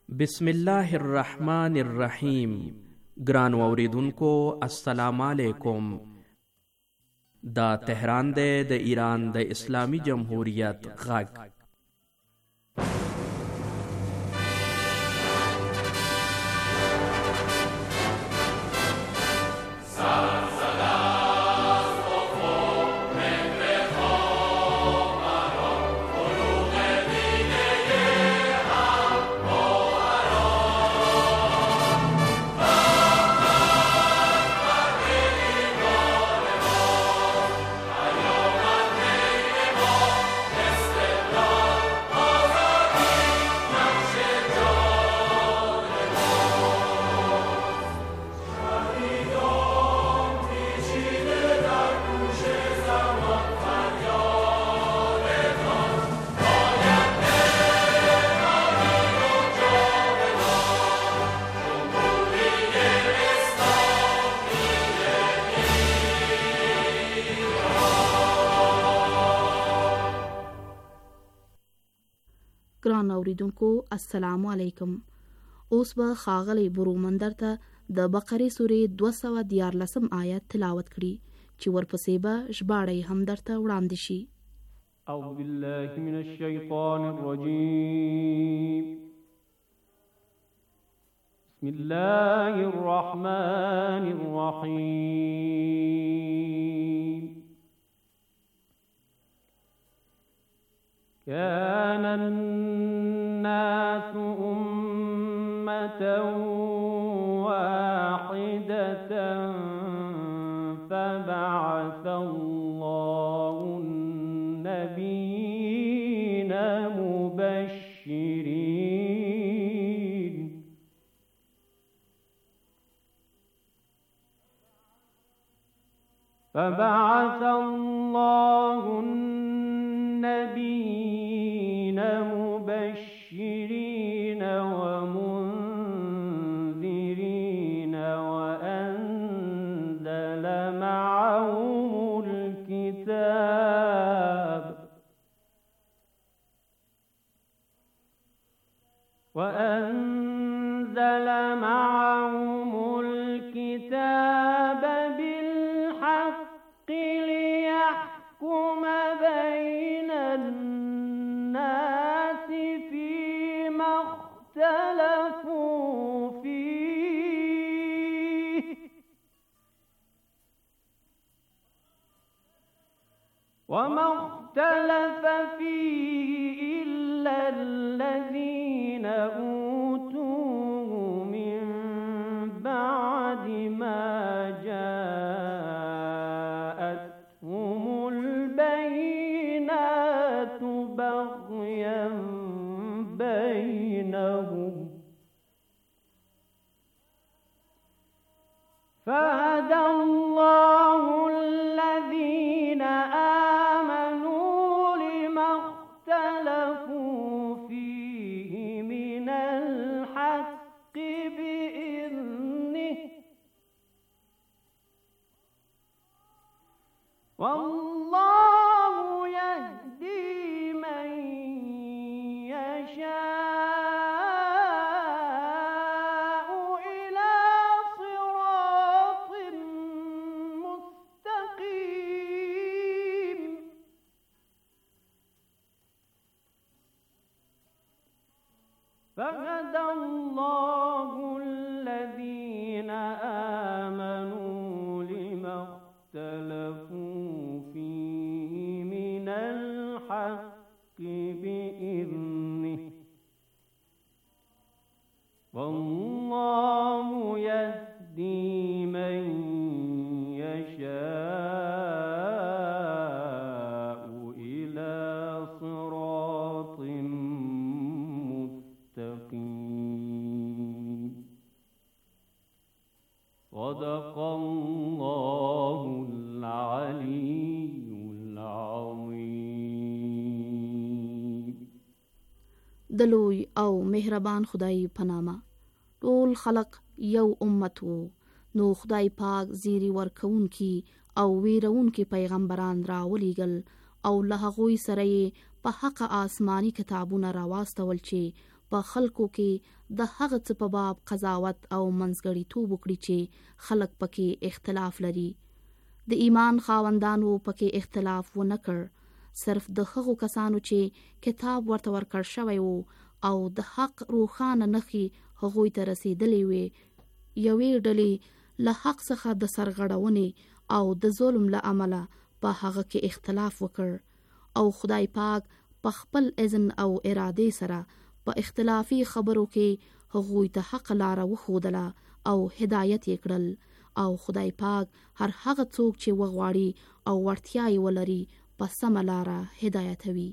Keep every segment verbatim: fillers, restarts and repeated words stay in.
بسم الله الرحمن الرحیم. ګران اوریدونکو السلام علیکم. دا تهران دی د ایران د اسلامی جمهوریت غږ. ګران اوریدونکو السلام علیکم. اوس به ښاغلی برومندر ته د بقرې سورې دوه سوه دیارلسم آیت تلاوت کړي چې ورپسې به ژباړه هم درته وړاندې شي. اعوذ بالله من الشیطان الرجیم. بسم الله الرحمن الرحیم. كان الناس أمة واحدة فبعث الله النبيين مبشرين فبعث الله النبيين مبشرين ومنذرين وأنزل معهم الكتاب وأنزل معهم الكتاب بالحق ليحكم بين الناس فيما اختلفوا فيه وما اختلف فيه إلا الذين أوتوه من بعد ما جاءتهم البينات بغيا بينهم فهدى الله الذين آمنوا لما اختلفوا فيه من الحق بإذنه والله يهدي من يشاء إلى صراط مستقيم. فهدى الله الذين آمنوا لما اختلفوا فيه من الحق بإذنه والله يهدي من يشاء إلى صراط مستقيم. صدق الله العلي العظيم. د لوی او مهربان خدای په نامه. ټول خلق یو امت وو، نو خدای پاک زیری ورکوونکی او ویرونکي پیغمبران راولېږل او له هغوی سره یې په حق آسماني کتابونه راواستول چې په خلکو کې د هغه څه په باب قضاوت او منځګړیتوب وکړي چې خلک پکې اختلاف لري. د ایمان خاوندانو پکې اختلاف ونه کړ، صرف د هغو کسانو چې کتاب ورته ورکړ شوی وو او د حق روښانه نښې هغوی ته رسیدلې وې، یوې ډلې له حق څخه د سرغړونې او د ظلم له امله په هغه کې اختلاف وکړ او خدای پاک په خپل اذن او ارادې سره په اختلافي خبرو کې هغوی ته حق لاره وښودله او هدایت یې کړل، او خدای پاک هر هغه څوک چې وغواړي او وړتیا یې ولري په سمه لاره هدایتوي.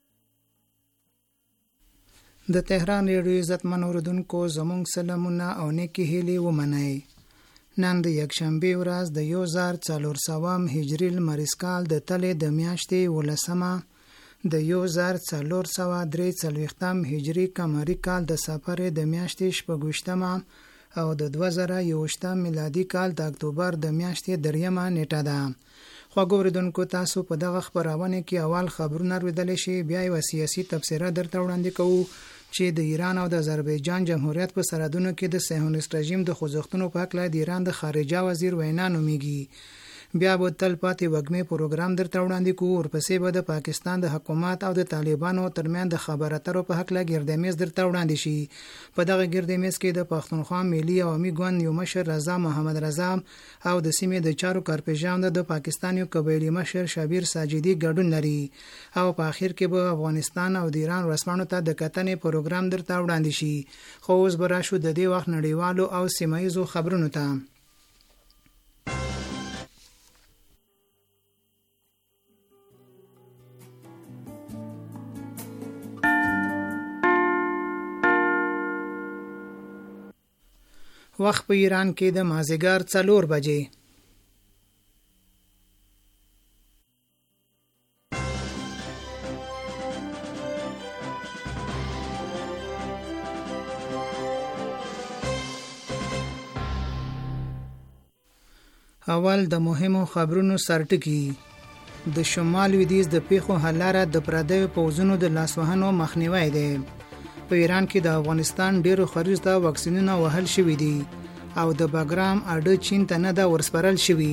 د تهران ریډیو عزتمن اوریدونکو زموږ سلامونه او نیکې هیلې ومنئ. نن د یکشنبې ورځ د یو زر څلور سوه هجري لمریز کال د تلې د میاشتې ولسمه د یو زر څلور سوه درې څلوېښتم هجري قمري کال د صفرې د میاشتې شپږویشتمه او د دوه زره یوویشتم میلادي کال د اکتوبر د میاشتې دریمه نیټه ده. خواږه اوریدونکو، تاسو په دغه خپرونه کې اول خبرونه اورېدلی شئ، بیا یوه سیاسي تبصره درته وړاندې کوو چې د ایران او د آذربایجان جمهوریت په سرحدونو کې د صهیونیست رژیم د خوځښتونو په هکله د ایران د خارجه وزیر وینا نومیږي. بیا به تل پاتې وږمې پروګرام درته وړاندې کوو، ورپسې به د پاکستان د حکومت او د طالبانو ترمنځ د خبرو اترو په هکله ګردمیز درته وړاندې شي. په دغه ګردمیز کې د پښتونخوا ملي عوامي ګوند یو مشر رضا محمد رضا او د سیمې د چارو کارپیژان د پاکستان یو قبایلي مشر شبیر ساجدي ګډون لري، او په اخر کې به افغانستان او د ایران ورسپانو ته د کتنې پروګرام درته وړاندې شي. خو اوس به راشو د دې وخت نړیوالو او سیمایزو خبرونو ته. وخت په ایران کې د مازدیګر څلور بجې. اول د مهمو خبرونو سرټکی. د شمال لویدیځ د پیښو حل لاره د پردیو پوځونو د لاسوهنو مخنیوی دی. په ایران کې د افغانستان ډیرو خریج ته واکسینونه وهل شوي دي او د باګرام اډه چین ته نه ده ورسپارل شوي.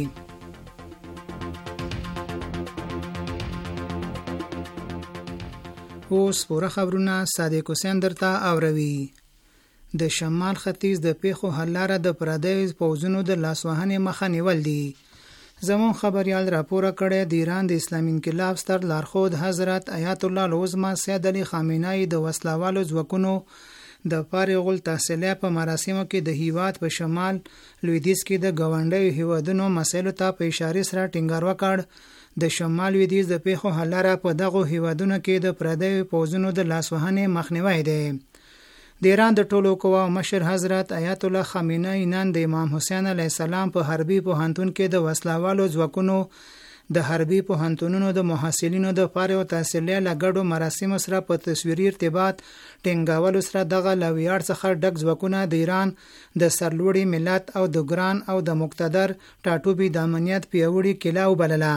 اوس پوره خبرونه صادق حسین درته اوروي. د شمال ختیځ د پیښو حل لاره د پردیو پوځونو د لاسوهنې مخه نیول دي. زمون خبریال راپوره کړی د ایران د اسلامي انقلاب ستر لارښود حضرت آیت الله العظمى سید علي خامنه‌ای د وسلوالو ځواکونو د فارغ التحصیلۍ په مراسمو کې د هیواد په شمال لویدیځ کې د ګاونډیو هیوادونو مسایلو ته په اشاره سره ټینګار وکړ. د شمال لویدیځ د پیښو حل لاره په دغو هیوادونو کې د پردیو پوځونو د لاسوهنې مخنیوی دی. د ایران د ټولو قواو مشر حضرت آیت الله خامنه‌ای نن د امام حسین علیه السلام په حربي پوهنتون کې د وسلوالو ځواکونو د حربي پوهنتونونو د محصلینو د فارغ التحصیلۍ له ګډو مراسمو سره په تصویري ارتباط ټینګولو سره دغه له ویاړ څخه ډک ځواکونه د ایران د سرلوړي ملت او د ګران او د مقتدر ټاټوبي د امنیت پیاوړي کلا وبلله.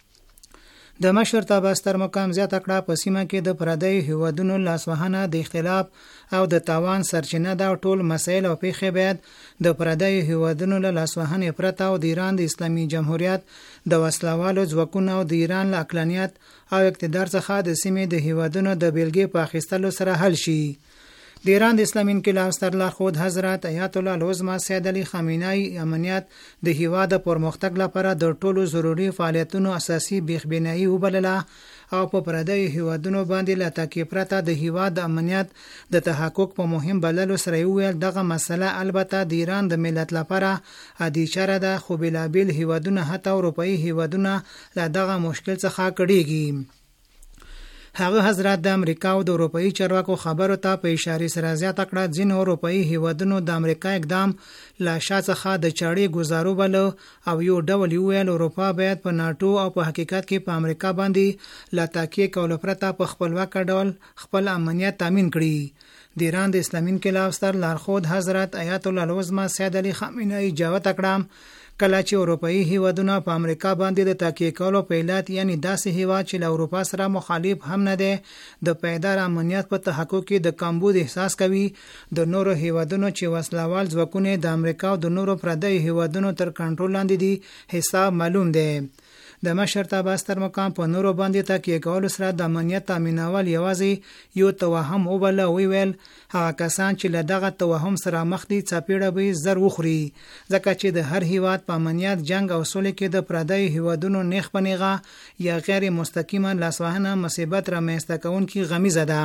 د مشرتابه ستر مقام زیاته کړه په سیمه کې د پردیو هیوادونو لاسوهنه د اختلاف او د تاوان سرچینه ده. ټول مسایل او پیښې باید د پردیو هیوادونو له لاسوهنې پرته او د ایران د اسلامي جمهوریت د وسلوالو ځواکونو او د ایران له عقلانیت او اقتدار څخه د سیمې د هیوادونو د بیلګې په اخیستلو سره حل شي. د ایران د اسلامي انقلاب ستر لارښود حضرت آیت الله العظمى سید علي خامنه‌ای امنیت د هیواد د پرمختګ لپاره د ټولو ضروري فعالیتونو اساسي بیخبینایی وبلله او په پردیو هیوادونو باندې له تکیې پرته د هیواد د امنیت د تحقق په مهم بللو سره ویل دغه مسله البته د ایران د ملت لپاره عادي چاره ده، خو بلابل هیوادونه حتی اروپایي هیوادونه له دغه مشکل څخه کړيږي. هغه حضرت د امریکا او د اروپایي چارواکو خبرو ته په اشاره سره زیاته کړه ځینې اروپایي هیوادونو د امریکا اقدام لا شاته څخه د چاړې گزارو بل او یو ډول ویل اروپا باید په ناتو او په حقیقت کې په امریکا باندې لا تکیه کول پرته په خپلواک ډول خپل امنیت تامین کړي. د ایران د اسلامي انقلاب ستر لارښود حضرت آیت الله العظمى سید علي خامنه‌ای جواب کړم کله چې اروپאי هیوادونه په امریکا باندې د تکیه کولو په علت یعنی داسې هیواد چې له اروپا سره مخالف هم نه دی د پایدار امنیت په تحقق کې د کمبود احساس کوي، د نورو هیوادونو چې وسلوال ځواکونه د امریکا او د نورو پردي هیوادونو تر کنټرول لاندې دي حساب معلوم دی. د مشرتابه ستر مقام په نورو باندې تکیه کول سره د امنیت تامینول یوازې یو توهم وبله وی ویل هغه کسان چې له دغه توهم سره مخ دي څپېړه به زر وخوري، ځکه چې د هر هیواد په امنیت جنگ او سولې کې د پردی هیوادونو نیخ پنیغه یا غیر مستقیمه لاسوهنه مصیبت رامنځته کوونکې غمیزه ده.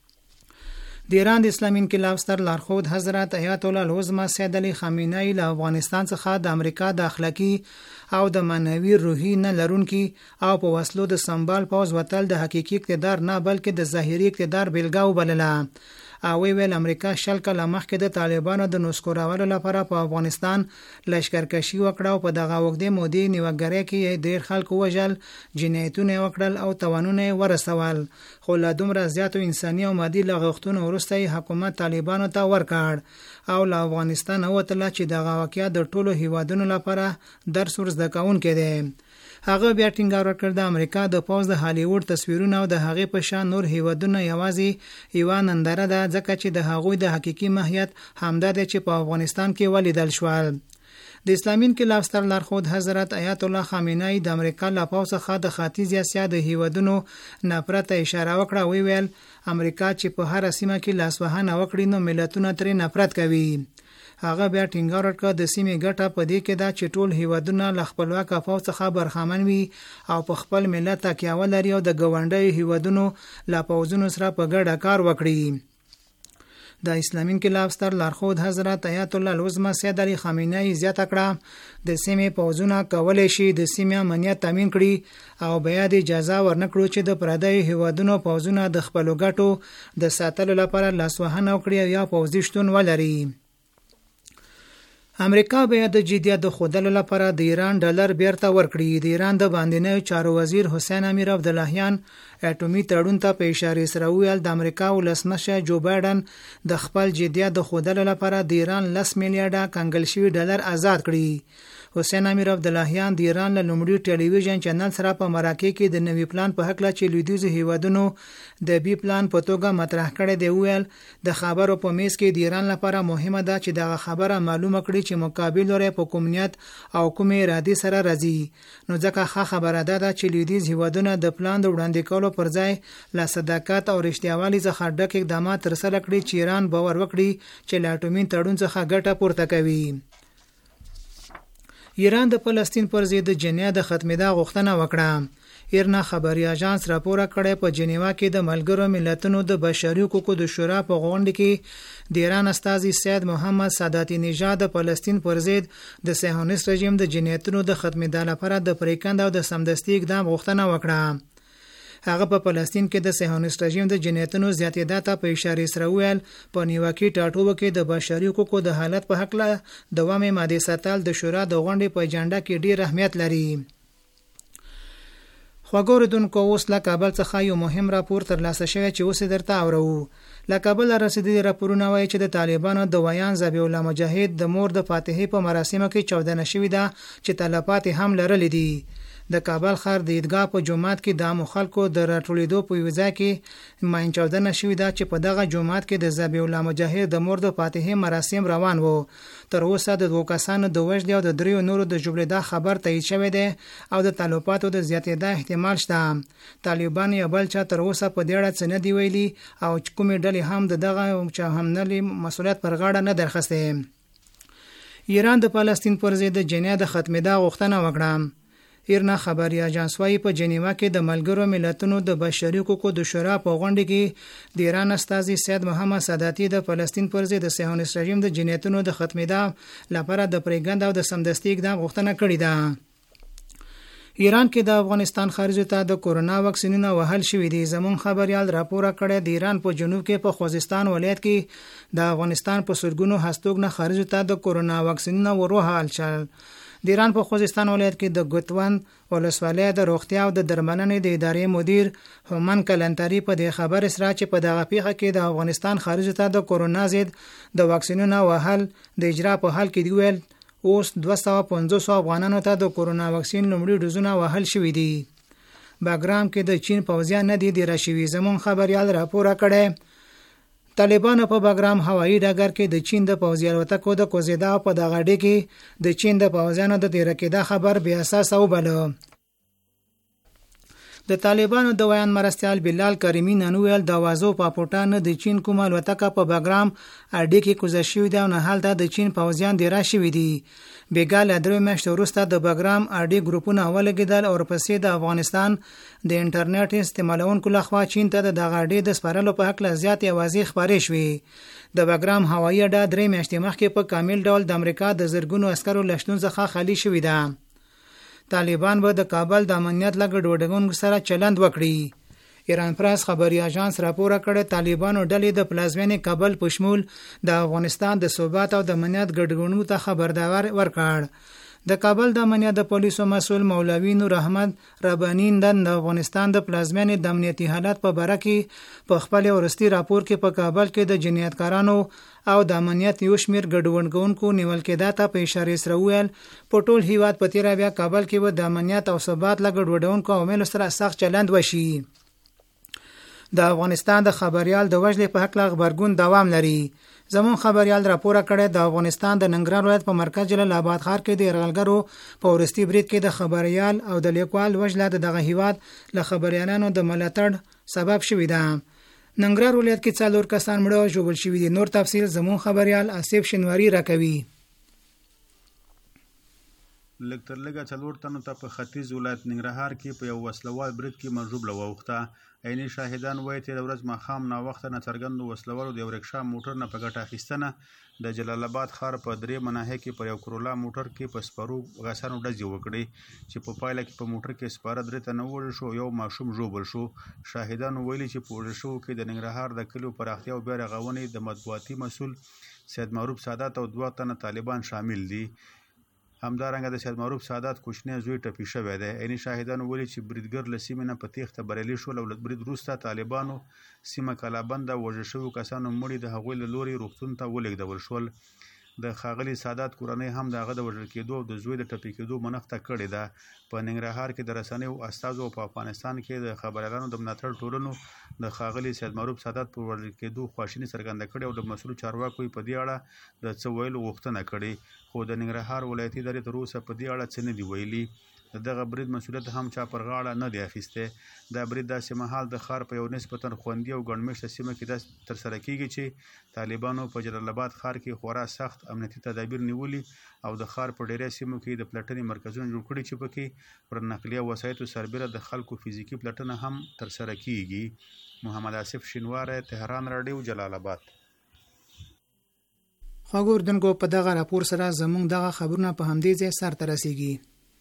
د ایران د اسلامي انقلاب ستر لارښود حضرت آیت الله العظمى سید علی خامنه‌ای له افغانستان څخه د امریکا د اخلاقی او د معنوي روحي نه لرونکي او په وسلو د سمبال پوز وتل د حقيقي اقتدار نه بلکې د ظاهري اقتدار بیلګه وبلله. او ویل امریکا شل کله مخکې د طالبانو د نسکورولو لپاره په افغانستان لشکرکشي وکړه او په دغه وخت مودې نیوګری کې ډیر خلکو وژل، جنایتونه وکړل او توانونه ورسول، خو لا دومره زیاتو انساني او مادي لغښتونو وروسته حکومت طالبانو ته ورکړ او له افغانستان وتله چې دغه واقعیا د ټولو هیوادونو لپاره درس ورزده کوونکی دی. هغه بیا ټینګار وکړ د امریکا د پوز د هالیوډ تصویرونه او د هغې په شان نور هیوادونه یوازې یوه ننداره ده، ځکه چې د هغوی د حقیقي ماهیت همدا دی چې په افغانستان کې ولیدل شول. د اسلامي انقلاب ستر لارښود حضرت آیت الله خامنه‌ای د امریکا له پوز څخه د ختیځ اسیا د هیوادونو نفرت اشاره وکړه. وی ویل امریکا چې په هر سیمه کې لاسوهنه وکړي نو ملتونه ترې نفرت کوي. هغه بیا ټینګار وکړ د سیمې ګټه په دې کې ده چې ټول هیوادونه له خپلواک پوځ څخه برخمن وي او په خپل ملت تکیه ولري او د ګاونډي هیوادونو له پوځونو سره په ګډه کار وکړي. د اسلامي انقلاب ستر لارښود حضرت آیت الله العظمى سید علی خامنه‌ای زیاته کړه د سیمې پوځونه کولای شي د سیمې امنیت تامین کړي او بیا د اجازه ورنکړو چې د پردی هیوادونو پوځونه د خپل ګټو د ساتلو لپاره لاسوهنه وکړي یا پوځي شتون ولري. امریکا بیا د جدیت د خودلو لپاره د ایران ډالر بیرته ورکړي. د ایران د باندنیو چارو وزیر حسین امیر عبداللهیان اټومي تړون ته په اشاره سره ویل د امریکا ولسمشر جو بایدن د خپل جدیت د خودلو لپاره د ایران لس میلیارډه کنګل شوی ډالر آزاد کړي. حسین امیر عبداللهیان د ایران له لومړي ټلویزیون چینل سره په مراکې کې د نوي پلان په حق لا چې لویدیځ هیوادونو د بي پلان په توګه مطرح کړی دی. ویل د خبرو په میز کې د ایران لپاره مهمه ده چې دغه خبره معلومه کړي چې مقابل لري په کومنیت او کومې ارادي سره راځي، نو ځکه ښه خبره ده چې لویدیځ هیوادونه د پلان د وړاندې کولو پر ځای له صداقت او رښتیاوالي څخه ډک اقدامات ترسره کړي چې ایران باور وکړي چې له اټومي تړون څخه ګټه پورته کوي. ایران د فلسطین پر ضد جنایت د ختمېدا غوښتنه وکړه. ایرنا خبري اژانس راپور کړی په جنیوا کې د ملګرو ملتونو د بشري حقوقو د شورا په غونډه کې د ایران استازي سید محمد ساداتي نژاد د فلسطین پر ضد د صهیونیست رژیم د جنایتونو د ختمېدا لپاره د پریکند او د سمدستي اقدام غوښتنه وکړه. هغه په فلسطین کې د صهیونیست رژیم د جنایتونو زیاتېدا ته په اشاره سره ویل په نیوکه ټاټوبه کې د بشري حقوقو د حالت په حق له دوامې ماده ساتل د شورا د غونډې په اجنډا کې ډیر اهمیت لري. خوګوردونکو اوس له کابل څخه یو مهم راپور ترلاسه شوی چې اوس درته اورو. له کابل رسیدلي راپورونه وایي چې د طالبانو د ویان ذبیح الله مجاهد د مور د فاتحې په مراسمو کې چاودنه شوې ده چې تلفات هم لرلې دي. د کابل ښار د عیدګاه په جومات کې د عامو خلکو د راټولېدو په یوه ځای کې ماین چاودنه شوې ده چې په دغه جومات کې د ذبیح الله مجاهد د مور د فاتحې مراسم روان وو. تر اوسه د دوه کسانو د وژنې او د دریو نورو د ژوبلېدا خبر تایید شوی دی او د تلفاتو د زیاتېدا احتمال شته. طالبان یا بل چا تر اوسه په دې اړه څه نه دی ویلي او کومې ډلې هم د دغه چاهمنلي مسؤلیت پر غاړه نه درخسته. ایران د فلسطین پر ضد جنایت د ختمېدا غوښتنه وکړه. ایرنا خبري اژانس وايي په جنیوا کې د ملګرو ملتونو د بشري حقوقو د شورا په غونډه کې د ایران استازي سید محمد ساداتي د فلسطین پر ضد د صهیونیست رژیم د جنایتونو د ختمېدا لپاره د پریګند او د سمدستي اقدام غوښتنه کړې ده. ایران کې د افغانستان خارجه ته د کورونا واکسینونه وهل شوې دي. زمون خبريال راپور کړی د ایران په جنوب کې په خوزستان ولایت کې د افغانستان په سرګونو هستوګنه خارجه ته د کورونا واکسینونه وروهال شول. د ایران په خوزستان ولایت کې د ګوتوان ولسوالۍ د روغتیا او د درملنې د ادارې مدیر هومن کلنتری په دې خبر سره چې په دغه پیښه کې د افغانستان خارجه ته د کورونا ضد د واکسینونو وهل د اجرا په حال کې دی ویل اوس دوه سوه پنځوس افغانانو ته د کورونا واکسین لومړي ډوزونه وهل شوي دي. باګرام کې د چین پوځیان نه دي دیره شوي. زمون خبريال راپور کړی طالبانو په باګرام هوایي ډګر کې د چین د پوځي الوتکو د کوزیدا په دغه ډې کې د چین د پوځیانو د تیر کېدا خبر بیا اساس او بل. د طالبانو د ویان مرستيال بلال کریمی نن ویل د وازو پاپوټان د چین کوم الوتکه په باګرام اډې کې کوزه شوې ده او نه حالت د چین پوځیان دی را شوې دي. بیګال درې میاشتې وروسته د باګرام اډې ګروپونه ولګیدل او ورپسې د افغانستان د انټرنیټ استعمالونکو لخوا چین ته د دغه اډې د سپارلو په حق لزیات اوازې خبرې شوې. د باګرام هوایي اډه درې میاشتې مخکې په کامل ډول د امریکا د زرګونو عسکرو لشتون څخه خالی شوې ده. طالبان به د کابل د امنیت لګډوډګون سره چلند وکړي. ایران پریس خبري اژانس راپور کړی طالبانو ډلې د پلازمینې کابل په شمول د افغانستان د ثبات او د امنیت ګډوډونو ته خبردار ورکړ. د کابل د امنیت د پولیسو مسؤل مولوی نور احمد ربانی د افغانستان د پلازمینې د امنیتي حالت په اړه کې په خپل ورستي راپور کې په کابل کې د جنایتکارانو او د امنیت یو شمیر ګډوډونکو نیول کېدا ته په اشاره سره ویل په ټول هیواد په تیر بیا کابل کې و د امنیت او ثبات لګډوډونکو عوامل سره سخت چلند وشي. د افغانستان د خبريال د وجلې په حق لا خبرګون دوام لري. زمون خبريال راپور کړی د افغانستان د ننګرهار ولایت په مرکز جلال آباد ښار کې د یرغلګرو په ورستي برید کې د خبريال او د لیکوال وجله دغه هیواد له خبريالانو د ملاتړ سبب شوې ده. ننګرهار ولایت کې څلور کسان مړه او ژوبل شوي دي. نور تفصیل زمون خبريال آصف شنواری راکوي. لږ تر لږه څلور تنو ته په ختیځ ولایت ننګرهار کې په یو وسلوال برید کې مرجوب لووخته. عیني شاهدان وایي چې د ورځ ماښام ناوخته ناڅرګندو وسلوالو د یو رکشا موټر نه په ګټه اخیستنه د جلال آباد ښار په درې مناهۍ کې پر یو کرولا موټر کې په سپرو غسانو ډزې وکړې چې په پایله کې په موټر کې سپاره درې تنه ووژل شو، یو ماشوم ژوبل شو. شاهدانو ویلي چې په وژل شوو کې د ننګرهار د کلیو پراختیا او بیا رغونې د مطبوعاتي مسؤل سید معروف سادات او دوه تنه طالبان شامل دي. همدارنګه د سید معروف سادات کوچنی زوی ټپي شوی دی. عیني شاهدانو ویلي چې بریدګر له سیمې نه په تیښته بریالي شول او له برید وروسته طالبانو سیمه کلابنده وژل شویو کسانو مړي د هغوی له لوري روغتون ته ولېږدول شول. د ښاغلي سادات کورنۍ هم د هغه د وژل کېدو او د زوی د ټپي کېدو منښته کړې ده. په ننګرهار کې د رسنیو استازو او په افغانستان کې د خبريالانو د ملاتړ ټولنو د ښاغلي سید معروف سادات پر وژل کېدو خواشیني څرګنده کړې او د مسؤل چارواکو په دې اړه د څه ویلو غوښتنه کړې، خو د ننګرهار ولایتي ادارې تر اوسه په دې اړه څه نه دي ویلي. د دغه برید مسؤلیت هم چا پر غاړه نه دی اخیستی. دا برید داسې مهال د ښار په یو نسبتا خوندي او ګڼمېشته سیمه کې داسې ترسره کیږي چې طالبانو په جلال آباد ښار کې خورا سخت امنیتي تدابیر نیولي او د ښار په ډیری سیمو کې د پلټنې مرکزونه جوړ کړي چې پکې پر نقلیه وسایطو سربیره د خلکو فزیکي پلټنه هم ترسره کیږي. محمد آصف شینواری، تهران راډیو، جلال آباد. خواږه اردوونکو په دغه راپور سره زموږ دغه خبرونه په همدې ځای سرته رسیږي.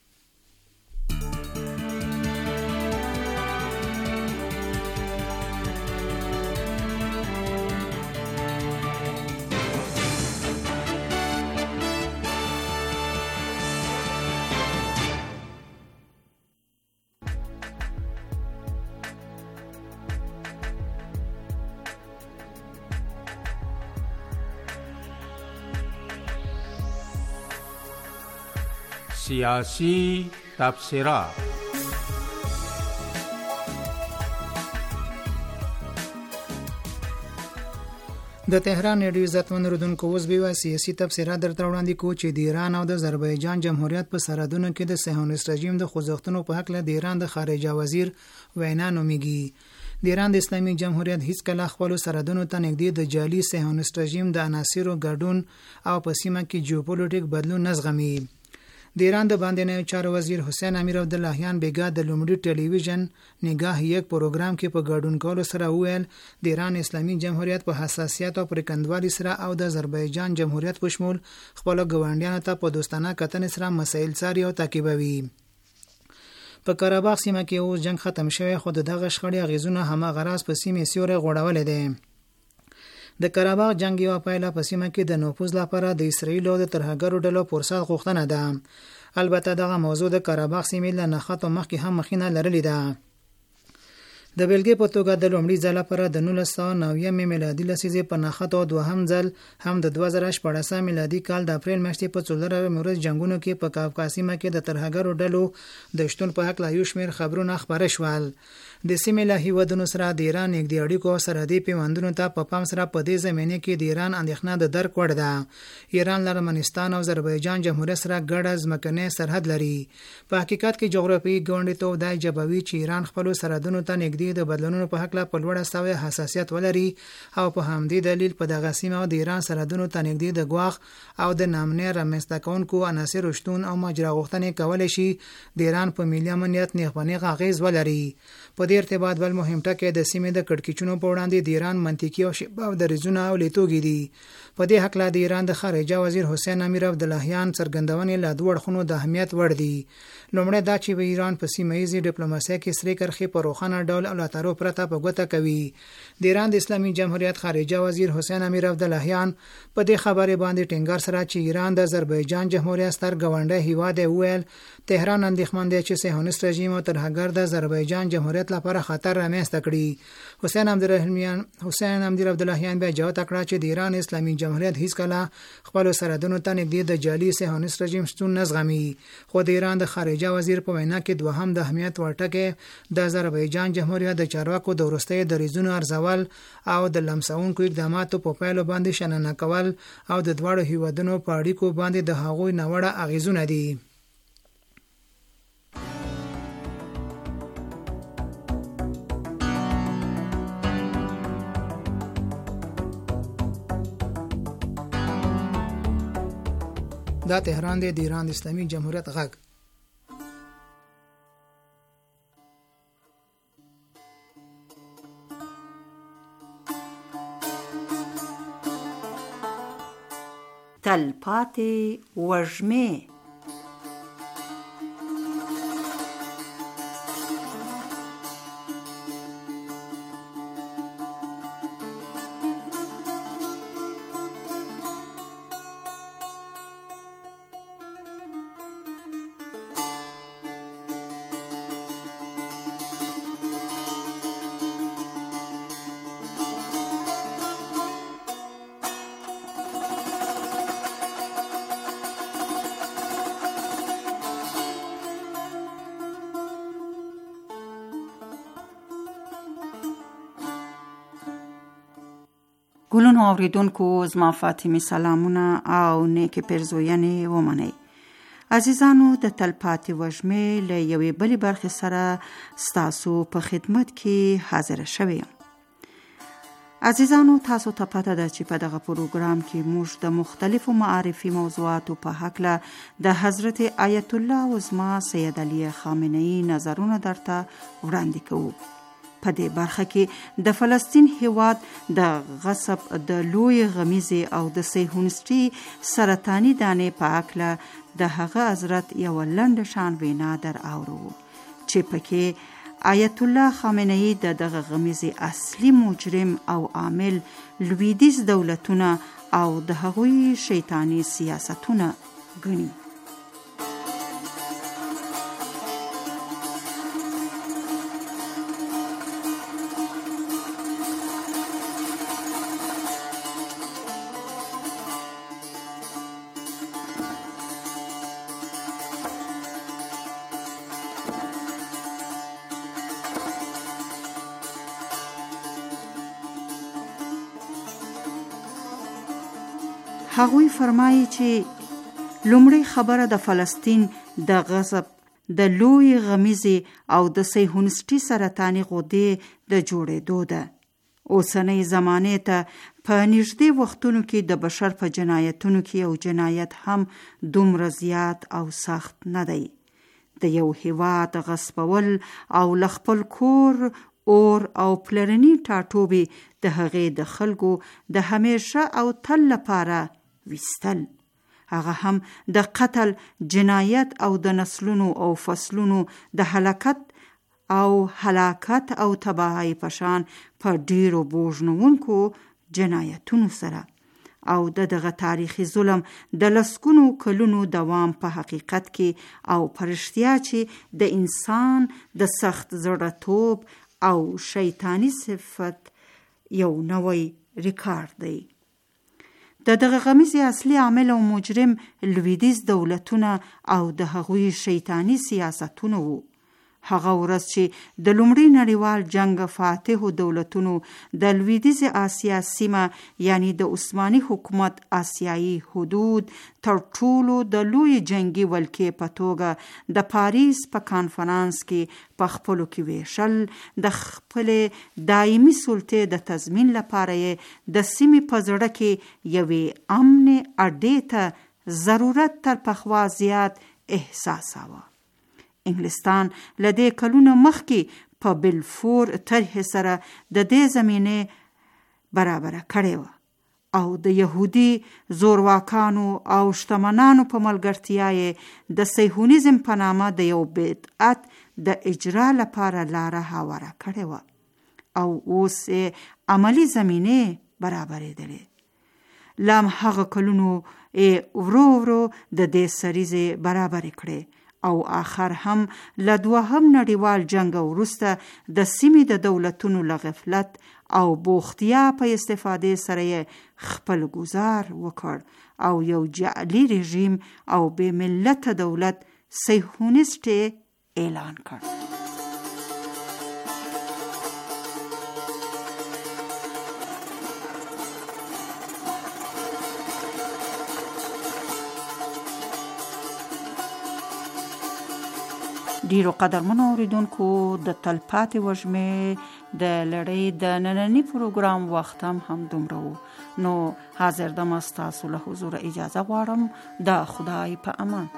سیاسی تبصره. د تهران ریډیو عزتمن اردوونکو اوس به سیاسي تبصره درته وړاندې کوو چې د ایران او د آذربایجان جمهوریت په سرحدونو کې د صهیونیست رژیم د خوځښتونو په حق له د ایران د خارجه وزیر وینا نومیږي. د ایران د اسلامي جمهوریت هیڅ کله خپل سرحدونو ته نږدې د جعلي صهیونیست رژیم د عناصرو ګډون او په سیمه کې جیوپولیټیک بدلون نه زغمي. د ایران د باندې چارو وزیر حسین امیر عبداللهیان بیګا د لومړي ټلویزیون نگاه یک پروګرام کې په ګډون کولو سره وویل د ایران اسلامي جمهوریت په حساسیت او پرکندوالي سره او د آذربایجان جمهوریت په شمول خپل ګاونډیانو ته په دوستانه کتنې سره مسایل څاري او تعقیبوي. په قره‌باغ سیمه کې اوس جنگ ختم شوی خو دغه شخړې اغیزونه هماغه راز په سیمې سیوري غوړولې دي. د قره‌باغ جنگ یو پایله په سیمه کې د نفوذ لپاره د اسرایل او د ترهګرو ډلو فرصت غوښتنه ده. البته دغه موضوع د قره‌باغ سیمې له نښتو مخکې هم مخینه لرلې ده. د بیلګې په توګه د لومړي ځل لپاره د نولس سوه نوي میلادي لسیزې په نښته او دوهم ځل هم د دوه زره شپاړس میلادي کال د اپریل میاشتې په څلورمه ورځ جنگونو کې په کافکا سیمه کې د ترهګرو ډلو د شتون په هکله یو شمېر خبرونه خپاره شول. د سیمې له هیوادونو سره د ایران نږدې اړیکو او سرحدي پیوندونو ته په پام سره په دې زمینه کې د ایران اندېښنه د درک وړ ده. ایران له ارمنستان او آذربایجان جمهوریت سره ګډه ځمکنی سرحد لري. په حقیقت کې جغرافیایي ګاونډیتوب دا جبوي چې ایران خپل سرحدونو ته نږدې د بدلونونو په هکله په لوړه سوی حساسیت ولري او په همدې دلیل په دغه سیمه د ایران سرحدونو ته نږدې د ګواښ او د نامنې رامنځته کوونکو عناصرو شتون او ماجرا غوښتنې کولی شي د ایران په ملي امنیت نیغ په نیغ اغېز ولري. په دې ارتباط بل مهم ټکی د سیمې د کړکېچونو په وړاندې د ایران منطقي او شفاف دریځونه او لیدلوري دي. په دې هکله د ایران د خارجه وزیر حسین امیر عبداللهیان څرګندونې له دوه اړخونو د اهمیت وړ دي. لومړی دا چې د ایران په سیمه ییزې ډیپلوماسۍ کې سرې کرښې په روښانه ډول او له تارو پرته په ګوته کوي. د ایران د اسلامي جمهوریت خارجه وزیر حسین امیر عبداللهیان په دې خبرې باندې ټینګار سره چې ایران د آذربایجان جمهوریت ستر ګاونډی هیواد وویل تهران اندېښمن دی چې صهیونیست رژیم او ترهګر د آذربایجان جمهوریت لپاره خطر رامنځته کړي. حسین امیر حسین امیر عبداللهیان بیا جواب کړ چې د ایران اسلامي جمهوریت هیڅ کله خپل سرحدونو ته نږدې د جعلي صهیونیست رژیم شتون نه زغمي. خو د ایران د خارجه وزیر په وینا کې دوهم د اهمیت وړ ټکی د آذربایجان جمهوریت د چارواکو د وروستیو دریځونو ارزول او د لمسونکو اقداماتو په پایلو باندې شننه کول او د دواړو هیوادونو په اړیکو باندې د هغوی ناوړه اغیزونه دي. دا تهران دی د ایران اسلامي جمهوریت غږ. تلپاتې وږمې ګلونو اوریدونکو زما فاطمه سلامونه او نیک پرزوینې ومنئ. عزیزانو د تلپاتې وږمې له یوې بلې برخې سره ستاسو په خدمت کې حاضر شوی یم. عزیزانو تاسو ته پته ده چې په دغه پروګرام کې موږ د مختلفو معارفي موضوعاتو په هکله د حضرت آیت الله عظما سید علی خامنه‌ای نظرونه درته وړاندې کوو. په دې برخه کې د فلسطین هیواد د غصب د لوی غمیزې او د صهیونیستي سرطاني دانې په هکله د هغه حضرت یو لنډ شان وینا در اورو چې پکې آیت الله خامنه‌ای د دغه غمیزې اصلي مجرم او عامل لویدیز دولتونه او د هغوی شیطانی سیاستونه ګڼي. هغوی فرمایي چې لومړی خبره د فلسطین د غصب د لوی غمیزې او د صهیونیستي سرطاني غدې د جوړېدو ده. اوسنۍ زمانې ته په نږدې وختونو کې د بشر په جنایتونو کې یو جنایت هم دومره زیات او سخت نه دی. د یو هیواد غصبول او له خپل کور اور او پلرني ټاټوبې د هغې د خلکو د همیشه او تل لپاره ویستل، هغه هم د قتل، جنایت او د نسلونو او فصلونو د هلاکت او هلاکت او تباہی پشان په ډیرو بوجنونکو جنایتونو سره او د دغه تاریخي ظلم د لسګونو کلونو دوام په حقیقت کې او پرشتیا چې د انسان د سخت زړه‌توب او شیطانی صفت یو نوی ریکارډ دی. د دغه غمیزې اصلي عامل او مجرم لویدیځ دولتونه او د هغوی شیطانی سیاستونه وو. هغه ورځ چې د لومړي نړیوال جنگ فاتحو دولتونو د لویدیځ آسیا سیمه یعنی د عثماني حکومت آسیایي حدود تر ټولو د لوی جنگي ولکې په توګه د پاریس په کانفرانس کې په خپلو کې ویشل د خپلې دایمي سلطې د تضمین لپاره یې د سیمې په زړه کې یوې امن اډې ته ضرورت تر پخوا زیات احساساوه. انګلستان له دې کلونو مخکې په بلفور طرح سره د دې زمینه برابره کړې وه او د یهودي زورواکانو او شتمنانو په ملګرتیا یې د صهیونیزم په نامه د یو بدعت د اجرا لپاره لاره هواره کړې وه او اوس عملی زمینه برابرېدلې. لام هغه کلونو ورو ورو د دې سریزې برابرې کړې او آخر هم له دوهم نړیوال جنگ وروسته د سیمې د دولتونو له غفلت او بوختیا په استفادې سره یې خپل گزار وکړ او یو جعلي رژیم او بې ملت دولت صهیونیست اعلان کړ. ډیرو قدرمنو اوریدونکو د تلپاتې وژمې د لړۍ د نننی پروګرام وخت هم هم دومره و. نو حاضر دم ستاسو له حضور اجازه غواړم. د خدای په امان.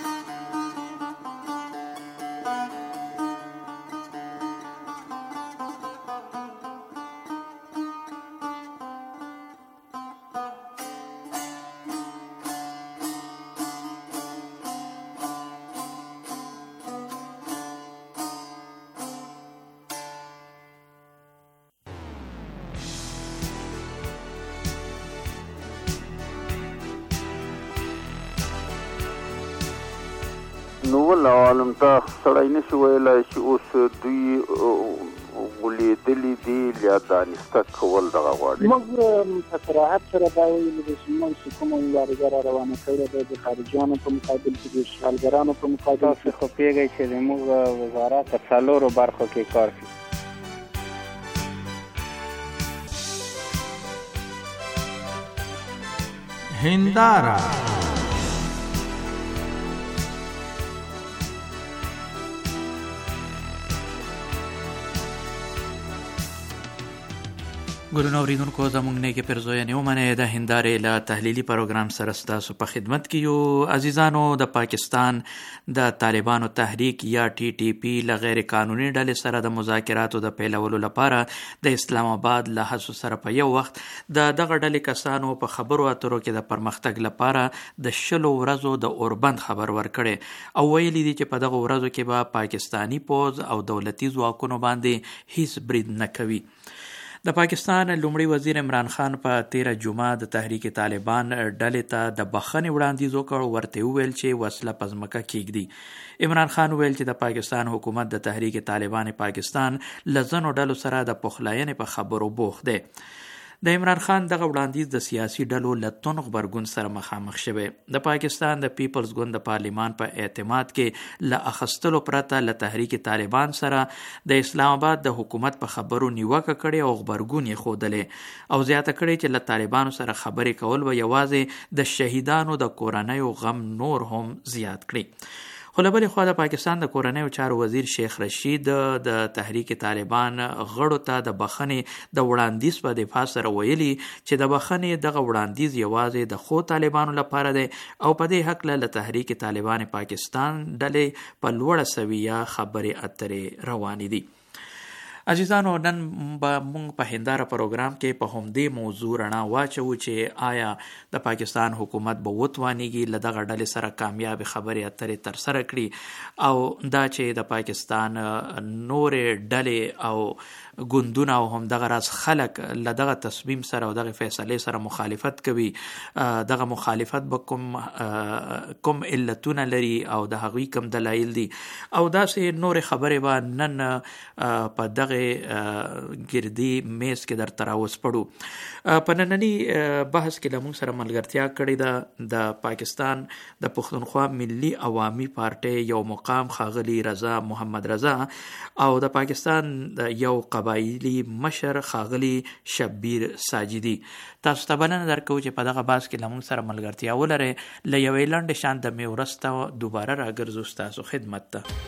نو ول عالم ته سړی نشي ویلی چې اوس دوی غولېدلي دي یا دانسته کول دغه غواړي. موږ په صراحت سره دا ویلي ده چې موږ چې کومه مبارزه را روانه کړې ده د خارجیانو په مقابل کې د اشغالګرانو په مقابل کې. تاسو خو پوهېږئ چې زموږ وزارت په څلورو برخو کې کار کوي. هنداره ګلونو اوریدونکو زموږ نیکې پرزویانې ومنئ د هندارې له تحلیلي پروګرام سره ستاسو په خدمت کې یو. عزیزانو، د پاکستان د طالبانو تحریک یا ټي ټي پي له غیر قانوني ډلې سره د مذاکراتو د پیلولو لپاره د اسلام آباد له هڅو سره په یو وخت د دغه ډلې کسانو په خبرو اترو کې د پرمختګ لپاره د شلو ورځو د اوربند خبر ورکړی او ویلي دي چې په دغه ورځو کې به پاکستانی پوځ او دولتي ځواکونو باندې هیڅ برید نه کوي. د پاکستان لومړي وزیر عمران خان په تیره جمعه د تحریک طالبان ډلې ته د بخښنې وړاندیز وکړ. ورته وویل چې وسله په ځمکه کېږدي. عمران خان وویل چې د پاکستان حکومت د تحریک طالبان پاکستان له ځینو ډلو سره د پخلاینې په خبرو بوخت دی. د عمران خان دغه وړاندیز د سیاسي ډلو له توند غبرګون سره مخامخ شوی. د پاکستان د پیپلز ګوند د پارلیمان په اعتماد کې له اخستلو پرته له تحریک طالبان سره د اسلام آباد د حکومت په خبرو نیوکه کړې او غبرګون یې ښودلې او زیاته کړې چې له طالبانو سره خبرې کول به یوازې د شهیدانو د کورنیو غم نور هم زیات کړي. خو له بلې خوا د پاکستان د کورنیو چارو وزیر شیخ رشید د تحریک طالبان غړو ته د بخښنې د وړاندیز په دفاع سره ویلي چې د بخښنې دغه وړاندیز یوازې د خو طالبانو لپاره دی او په دې هکله له تحریک طالبان پاکستان ډلې په لوړه سویه خبرې اترې روانې دي. عزیزانو، نن به موږ په هنداره پروګرام کې په همدې موضوع رڼا واچو چې آیا د پاکستان حکومت به وتوانیږي له دغه ډلې سره کامیابې خبرې اترې ترسره کړي او دا چې د پاکستان نورې ډلې او ګوندونه او هم دغه راز خلک له دغه تصمیم سره او دغه فیصلې سره مخالفت کوي، دغه مخالفت به کوم کوم علتونه لري او د هغوی کوم دلایل دي او داسې نورې خبرې به نن په دغه ګردي میز کې درته راوسپړو. په ننني بحث کې له موږ سره ملګرتیا کړې ده د پاکستان د پښتونخوا ملي عوامي پارټۍ یو مقام ښاغلي رضا محمد رضا او د پاکستان د یو قبایلي مشر ښاغلي شبیر ساجدي. تاسو ته بلنه درکوو چې په دغه بحث کې له موږ سره ملګرتیا ولرئ. له یوې لنډې شان دمې وروسته دوباره راګرځو ستاسو خدمت ته.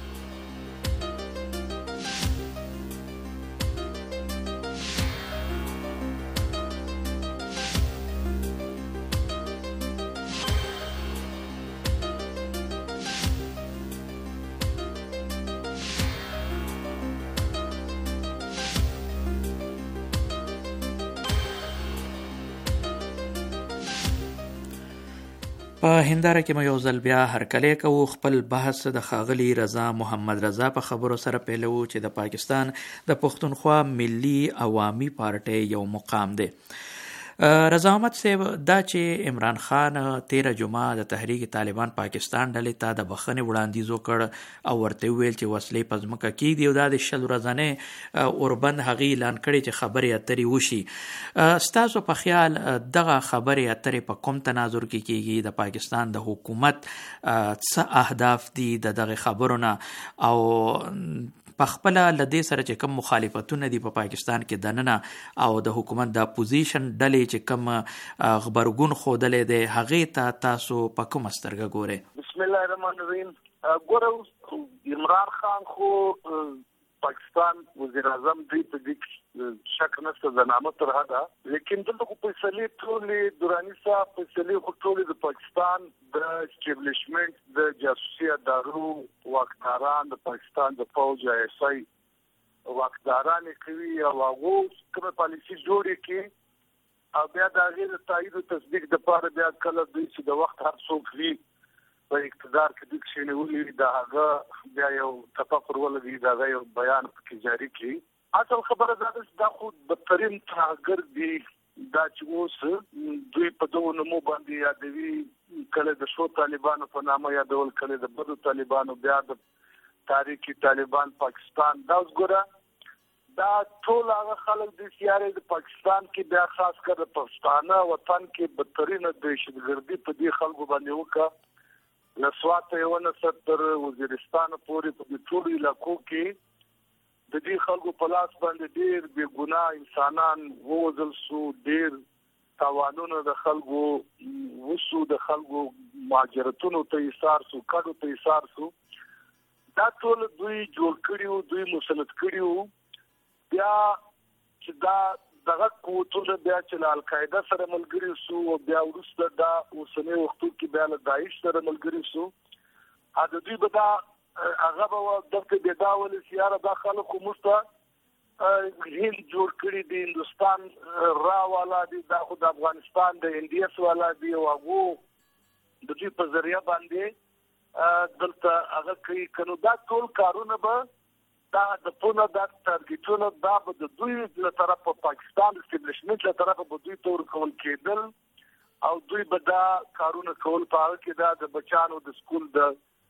په هنداره کې مو یو ځل بیا هرکلی کوو. خپل بحث د ښاغلي رضا محمد رضا په خبرو سره پیلوو چې د پاکستان د پښتونخوا ملي عوامي پارټۍ یو مقام دی. رضا احمد صاحب، دا چې عمران خان تیره جمعه د تحریک طالبان پاکستان ډلې ته د بخښنې وړاندیز وکړ او ورته وویل چې وسلې په ځمکه کېږدي او دا د شل ورځنۍ اوربند هغې اعلان کړی چې خبرې اترې وشي. ستاسو په خیال دغه خبرې اترې په کوم تناظر کې کېږي؟ د پاکستان د حکومت څه اهداف دي د دغه خبرو نه او په خپله له دې سره چې کوم مخالفتونه دي په پاکستان کې دننه او د حکومت د اپوزیشن ډلې چې کوم غبرګون ښودلی دی هغې ته تاسو په کومه سترګه ګورئ؟ بسم الله الرحمن الرحیم. ګوره عمران خان خو پاکستان وزیر اعظم دی په دې شک نشته د نامه تر حده، لیکن دلته خو فیصلې ټولې دراني صاحب فیصلې خو ټولې د پاکستان د اسټیبلیشمنټ د جاسوسي ادارو واکداران د پاکستان د فوج آی ایس آی واکداران کوي او هغه کومه پالیسي جوړې کړي او بیا د هغې د تایید او تصدیق دپاره بیا کله دوی چې د وخت هر څوک وي په اقتدار کې دوی کښېنولي د هغه بیا یو تفکر ولګي د هغه یو بیان پکې جاري کړي. اصل خبره دا ده چې دا خو بدترین ترهګر دي دا چې اوس دوی په دغو نومو باندې یادوي، کله د شو طالبانو په نامه یادول، کله د بدو طالبانو، بیا د تاریخي طالبان پاکستان. دا اوس ګوره دا ټول هغه خلک دي چې یارې د پاکستان کې بیا خاص کر د پښتانه وطن کې بدترینه دهشتګردي په دې خلکو باندې وکړه. له سواته یې ونسه تر وزیرستانه پورې په دې ټولو علاقو کې د دې خلکو په لاس باندې ډېر بې ګناه انسانان ووژل سو، ډېر تاوانونه د خلکو وسو، د خلکو مهاجرتونو ته ایثار سو، کډو ته ایثار سو. دا ټول دوی جوړ کړي وو، دوی مسلط کړي وو. بیا چې دا دغه قوتونه بیا چې له القاعده سره ملګري سو او بیا وروسته دا اوسني وختو کې بیا له داعش سره ملګري سو، د دوی به دا هغه به دلته بېدا ولې چې یاره دا خلک خو موږ ته هند جوړ کړي دي، هندوستان را والا دي، دا خو د افغانستان د این ډي ایس والا دي او هغو د دوی په ذریعه باندې دلته هغه کوي. که نو دا ټول کارونه به دا هدفونه دا ټارګېټونه دا به د دوی له طرفه پاکستان اسټیبلیشمنټ له طرفه به دوی ته ورکول کېدل او دوی به دا کارونه کول. په هغه کې دا د بچانو د سکول د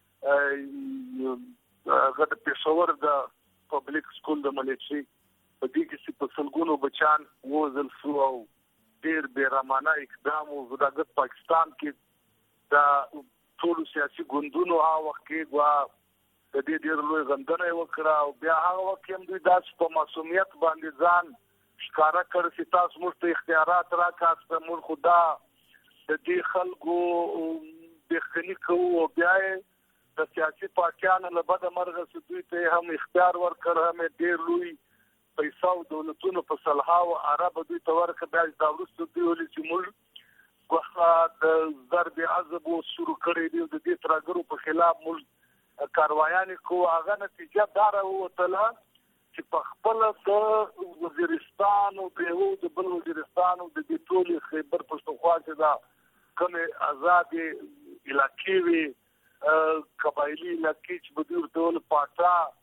هغه د پېښور د پبلیک سکول د ملیشي په دې کې چې په سلګونو بچان ووژل سو او ډېر بېرحمانه اقدام و. دغه پاکستان کې دا ټولو سیاسي ګوندونو هغه وخت کې ګوا د دې ډېر لوی غندنه یې وکړه او بیا هغه وخت کې هم دوی داسې په معصومیت باندې ځان ښکاره کړ چې تاسو موږ ته اختیارات راکاست، موږ خو دا د دې خلکو بېخني کوو او بیا یې د سیاسي پارټیانو له بده مرغه چې دوی ته هم اختیار ورکړ، هم یې ډېر لوی پیسه او دولتونو په سلهاو عرب دوی ته ورکړه. بیا دا وروسته دوی ولې چې موږ ګوښه د ضرب عضب شروع کړی دی د دې ترهګرو په خلاف موږ کاروایانې کوو. هغه نتیجه دا راووتله چې په خپله د وزیرستان او د یو د بل وزیرستان او د دې ټولې خیبر پښتونخوا چې دا کومې ازادې علاقې وي، قبایلي علاقې چې به دوی ورته ول پاټا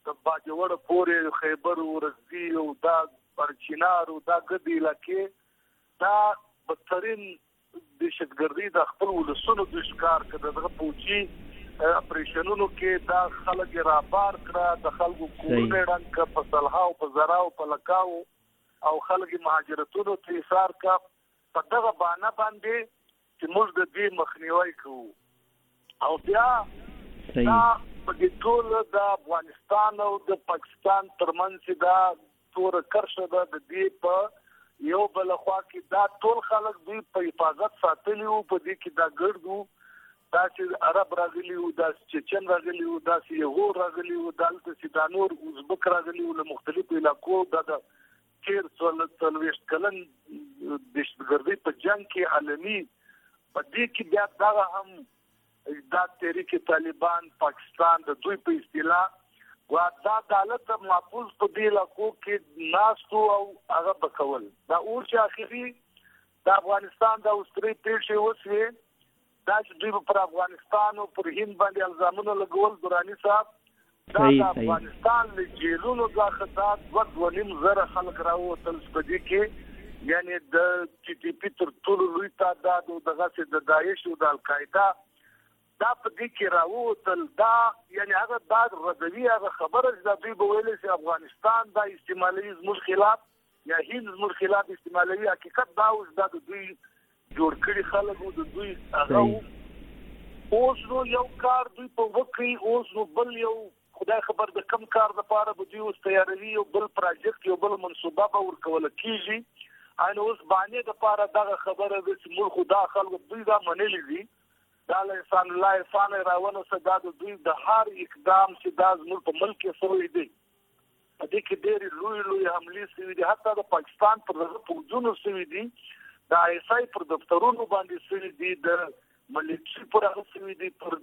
د باجوړ پورې خیبر ورزدي او دا پرچینار او دا ګدي لکه دا بدترین د شتګردي د خپل ولسونو د ښکار کړه دغه پوچی اپریشنونو کې دا خلک را بار کړه د خلکو کورونه رنګ په صلحه او په زرا او په لکاو او خلک مهاجرتونو ته ایثار کا په دغه باندې باندې چې موږ د دې مخنیوي کوو او بیا دا په دې ټول د افغانستان او د پاکستان ترمنځ دا تور کرشه ده د دې په یو بل خوا کې دا ټول خلک دوی په حفاظت ساتلی وو په دې کې دا ګردو دا چې عرب راغلي وو دا چچن راغلي وو دا یهود راغلي وو دلته چې دا نور ازبک راغلي وو له مختلفو علاقو دا د چیر څول څلويشت کلن د شتګردي په جنگ کې عالمي په دې کې بیا دا هم دا تحریک طالبان پاکستان د دوی په اصطلاح وا دا دولت محفوظ په دې علاقو کې ناستو او هغه بکول دا اور چې اخیری د افغانستان د اوستري پیښې وسوي دا چې دوی پر افغانستان او پر هند باندې الزامونه لګول دوراني صاحب دا د افغانستان له جیلونو ځخه دا دوه نیم زره خلک راووتل سپدي کې یعنی د ټي ټي پی تر ټولو لوی تعداد او دغه چې د داعش او د القاعده دا په دې کې راووتل دا یعنی هغه دا ردوی هغه خبره چې دوی به ویل چې افغانستان دا استعمالي زموږ خلاف یا هند زموږ خلاف استعمالي حقیقت دا اوس دا دوی جوړ کړي خلک او د دوی هغه اوس نو یو کار دوی په وکړي اوس نو بل یو خدای خبر د کم کار د پاره به دوی اوس تیاروي او بل پروژیکټ یو بل منصوبه به ورکول کیږي ان اوس باندې د پاره دغه خبره د ملک خدا خلک دوی دا منلي دي دا له انسان الله انسان راونه صدا د دوی د هر اقدام چې دا زموږ په ملک کې سوی دی په دې کې ډېری لوی لوی حملې شوي دي حتی د پاکستان پر دغه پوځونو شوي دي د آی اس آی پر دفترونو باندې شوي دي د ملیټري پر هغه شوي دي پر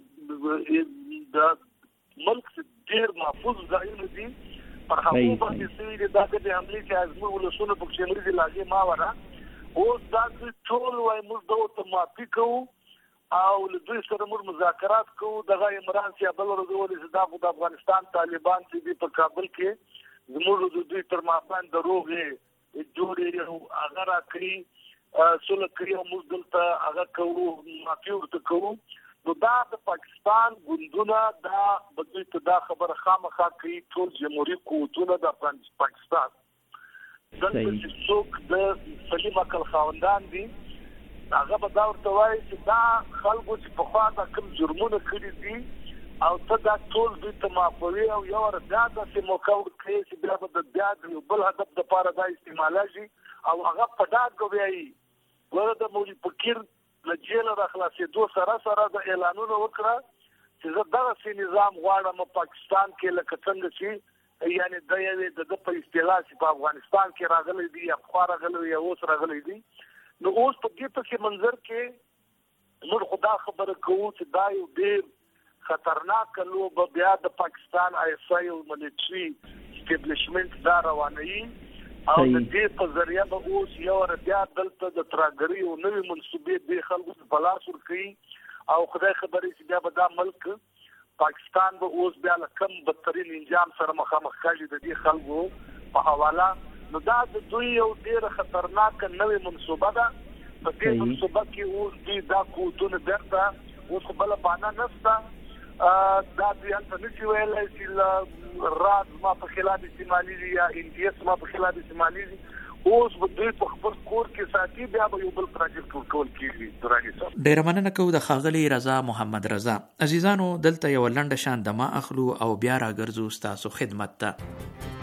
د ملک ډېر محفوظ ځایونه دي پر هغه باندې شوي دي دا د حملې چې زموږ ولسونه په شمول دي لازم ما ورا اوس دا ټول وای موږ دوه معافي کوو او له دوی سره موږ مذاکرات کوو دغه عمران سی بل ورغول چې دا د افغانستان طالبان چې په کابل کې زموږ د دوی تر مابین دروغې جوړې او هغه راکړي سول کړی موږ دلته هغه کوو معافي ورته کوو نو دا د پاکستان ګوندونه دا د دوی ته دا خبره خامخا کوي ټول جمهوریت قوتونه د پاکستان دلته چې څوک د سلیم عقل خاوندان دي هغه به دا ورته وایي چې دا خلکو چې په خوا دا کوم جرمونه کړي دي او ته دا ټول دوی ته معافوي او یو ور بیا داسې موقع ورکړي چې بیا به د بیا د یو بل هدف دپاره دا استعمالیږي او هغه په ډاګ وایي ګوره د مولوي فقیر له جیله د خلاصېدو سره سره د اعلانونه وکړه چې زه دغسې نظام غواړم پاکستان کې لکه څنګه چې یعنې د یوې د ده په اصطلاح چې په افغانستان کې راغلی دي یا پخوا راغلی یا اوس راغلی دي نو اوس په دې پسې منظر کې موږ خدا خبره کوو چې دا یو ډېر خطرناک لوبه بیا د پاکستان آی اس آی او ملیټري اسټیبلیشمنټ دا روانوي او د دې په ذریعه به اوس یو ور بیا دلته د ترهګرۍ او نوې منصوبې د خلکو په لاس ورکوي او خدای خبرې چې بیا به دا ملک پاکستان به اوس بیا له کم بدترین انجام سره مخامخ کېږي د دې خلکو په حواله نو دا د دوی یو ډېره خطرناک نوې منصوبه ده په دې منصوبه کې اوس دوی دا قوتونه درته اوس خو بله بانه نشته دا دوی هلته نشي ویلی چې راد زما په خلاف استعمالېږي یا ان ډي اس زما په خلاف استعمالېږي اوس به دوی په خپل کور کې ساتي بیا به یو بل پروجیکټ ورکول کېږي دراني صاحب ډېره مننه کوو د ښاغلي رضا محمد رضا عزیزانو دلته یوه لنډه شان دمه اخلو او بیا راګرځو ستاسو خدمت ته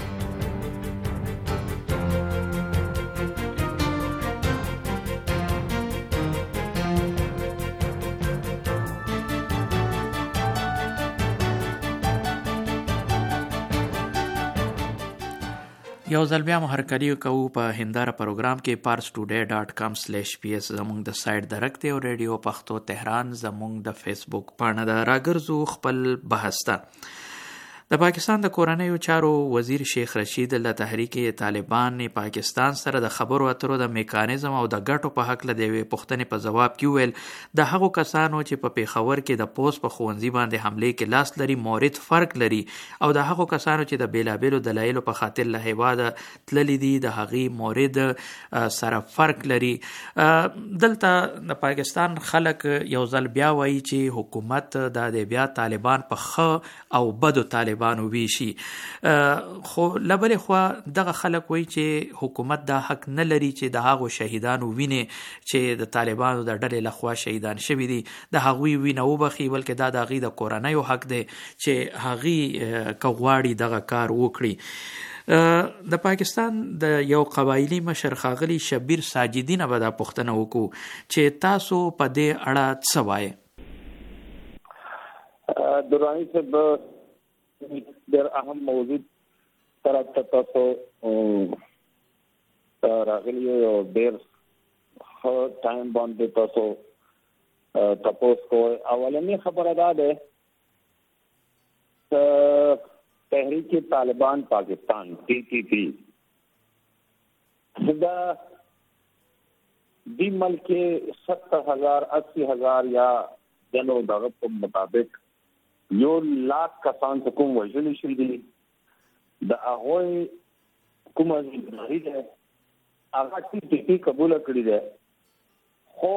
یو ځل بیا مو هرکلی کوو په هنداره پروګرام کې پارس ټوډے ډاټ کام سلیش پی اس زموږ د سایټ درک دی او ریډیو پښتو تهران زموږ د فیسبوک پاڼه ده راګرځو خپل بحث ته د پاکستان د کورنیو چارو وزیر شیخ رشید له تحریک طالبان پاکستان سره د خبرو اترو د میکانیزم او د ګټو په حق له دیوي پښتنې په جواب کې ویل د هغو کسانو چې په پیښور کې د پوس په خوندزي باندې حمله کې لاس لري مورد فرق لري او د هغو کسانو چې د بیلابیلو دلایلو په خاطر له هیواده تللی دي د هغي مورد سره فرق لري. دلته د پاکستان خلک یو ځل بیا وایي چې حکومت د بیا طالبان په خ او بدو طالبان بانو ویشي، خو لبلې خوا دغه خلک وایي چې حکومت دا حق نه لري چې د هغو شهیدانو وینې چې د طالبانو د ډلې لخوا شهیدان شوي دي د هغوی وینه وبخي، بلکې دا د هغوی د کورنیو حق دی چې هغوی که غواړي دغه کار وکړي. د پاکستان د یو قبایلي مشر ښاغلي شبیر ساجدي نه به دا پوښتنه وکړو چې تاسو په دې اړه څه وایې؟ دراني صاحب ډېر اهم موضوع طرف ته تاسو راغلي یو ډېر ښه ټایم باندې تاسو تاسو کوئ. اولنی خبره دا ده چې تحریک طالبان پاکستان ٹی ٹی پی دا دی ملک ستر ہزار اسی ہزار یا جنو دغه په مطابق یو لاک کسان څه کوم وژلي شوي دي. د هغوی کومه ذمهداري ده هغه ټي ټي پي قبوله کړې ده، خو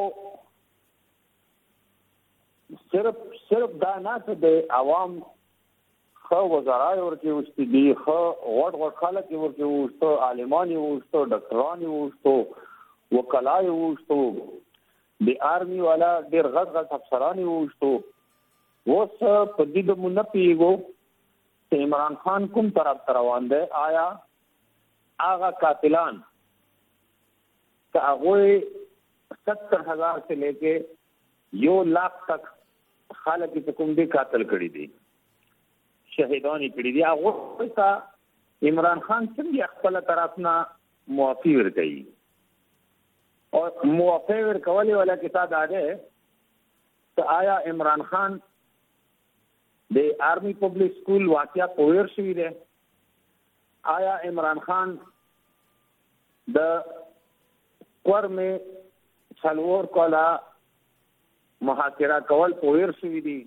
صرف صرف دا نه چې د عوام ښه وزرای ورکې وشتي دي، ښه غوټ غوټ خلک یې ورکې ووشتو، عالمان یې ووشتو، ډاکټران یې ووشتو، وکلا یې ووشتو، د آرمي والا ډېر غټ غټ افسران یې ووشتو. اوس په دې د مونږ نه پوهېږو چې عمران خان کوم طرف ته روان دی. آیا هغه قاتلان که هغوی ستر هزار سے لے کے یو لاکھ تک خلک چې کوم دي قاتل کړي دي، شهیدان یې کړي دي، هغوی ته عمران خان څنګه خپله طرف نه معافي ورکوي؟ او معافي ورکولو والا کیسه دا ده چې آیا عمران خان د آرمی پبلک سکول واقعا پوهر شوی دی؟ آیا عمران خان د قرم څلور کاله محاصره کول پوهر شوی دی؟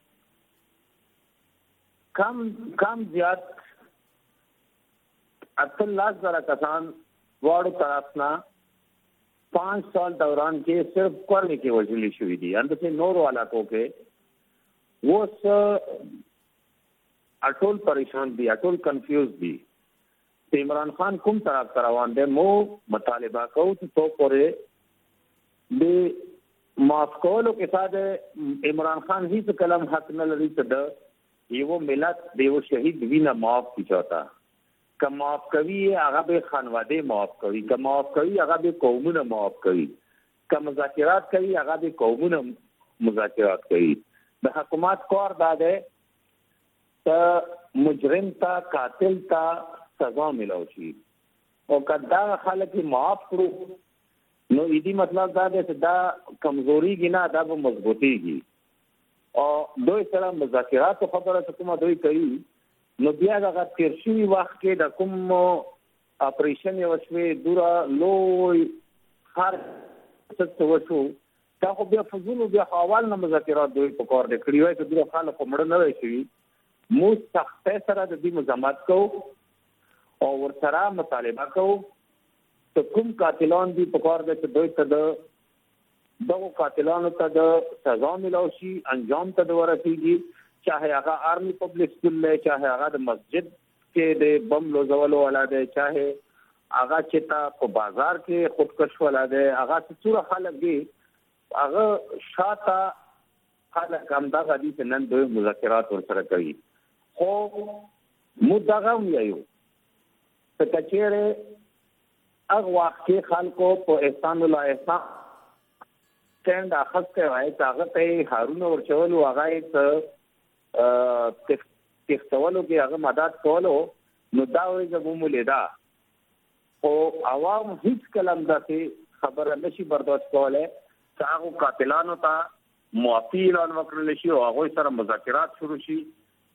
کم کم زیات اتلس زره کسان واړو طرف نه پانچ سال دوران کې صرف قرم کې وژلي شوي دي. اندسې نورو علاقو کې اوس اټول پریشان دي، اټول کنفیوز دي چې عمران خان کوم طرف ته روان دی. مو مطالبه کوو چې تو پورې د معاف کولو کې ساده عمران خان هیڅ کلم حق نه لري چې د یو ملت د یو شهید وینه معاف کی چاہتا. که معاف کوي هغه به خانواده معاف کوي، که معاف کوي هغه به قومونه معاف کوي، که مذاکرات کوي هغه به قومونه مذاکرات کوي. د حکومت کار دا دی چې مجرم ته قاتل ته سزا ملو شي، او که دا خلک معاف کړو نو ایدی مطلب دا دی چې دا کمزوري نه دا به مضبوطیږي. او دوی سره مذاکرات خبره چې کومه دوی کوي نو بیا دغه تیر شوي وخت کې د کوم اپریشن یې وشوې دوره لوی هر څه وشو، دا خو بیا فضول بیا اول نه مذاکرات دوی په کار دی کړي وای چې دوی خلک مړه نه وای شوي. مو سختۍ سره د دې مزاحمت کوو او ورسره مطالبه کوو چې کوم قاتلان دي په کار دی چې دوی ته د دغو قاتلانو ته د سزا ملو شي، انجام ته د ورسېږي، چاہے هغه آرمی پبلک سکول دی، چاہے هغه د مسجد کې د بم لوزولو والا دی، چاہے هغه چې تا په بازار کې خودکش والا دی، هغه چې څومره خلک دي هغه شاته خلک همدغه دي چې نن دوی مذاکرات ورسره کوي. خو موږ دغه هم وایو چې که چېرې هغه وخت کې خلکو په احسان الله احسان سټینډ اخیستی وای چې هغه ته یې هارونه ورچولو، هغه یې څه تښتولو کې هغه مدد کولو، نو دا وایي زموږ مولیدا. خو عوام هیڅ کله هم داسې خبره نشي برداشت کولی چې هغو قاتلانو ته معافي اعلان وکړلی شي او هغوی سره مذاکرات شروع شي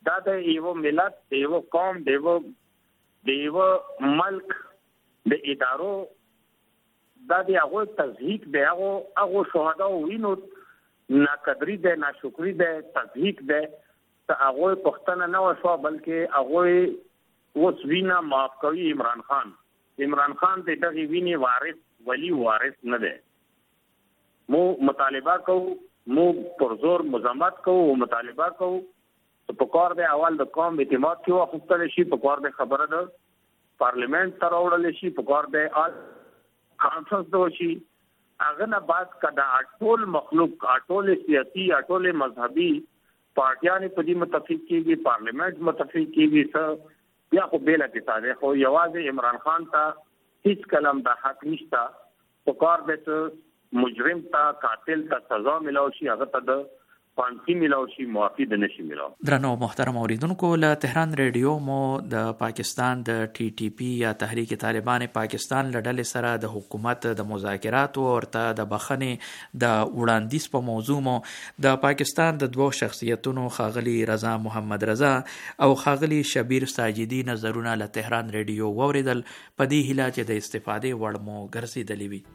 دا د یو ملت د یو قوم د یو د یو ملک د ادارو دا د هغه تضحیک دی هغه هغه شهدا وینو ناقدری ده ناشکری ده تضحیک ده ته هغه پښتنه نه وشو بلکې هغه اوس وینا معاف کوي عمران خان عمران خان د دغه ویني وارث ولی وارث نه ده مو مطالبه کو مو پرزور مزامات کو مطالبه کو په کار دی اول د قوم اعتماد کې واخستل شي په کار دی خبره ده پارلیمنت تر وړل شي په کار دی آل کانفرنس دو شي هغه نه بعد کدا ټول مخلوق ټول سیاسي ټول مذهبي پارټیان په دې متفق کیږي پارلیمنت متفق کیږي څه یا خو بیل کې تاریخ خو یوازې عمران خان ته هیڅ کلم د حق نشته په کار دی مجرم ته قاتل ته سزا ملاوي شي هغه ته د پانسی ملاو شي معافي د نشي ملاو. درنو محترم اوریدونکو له تهران ریډیو مو د پاکستان د ټي ټي پی یا تحریک طالبان پاکستان لړل سره د حکومت د مذاکرات او ورته د بخښنې د وړاندیز په موضوع مو د پاکستان د دوه شخصیتونو خاغلی رضا محمد رضا او خاغلی شبیر ساجدی نظرونه له تهران ریډیو ووریدل په دې هیله چې د استفادې وړ مو ګرځېدلی وي.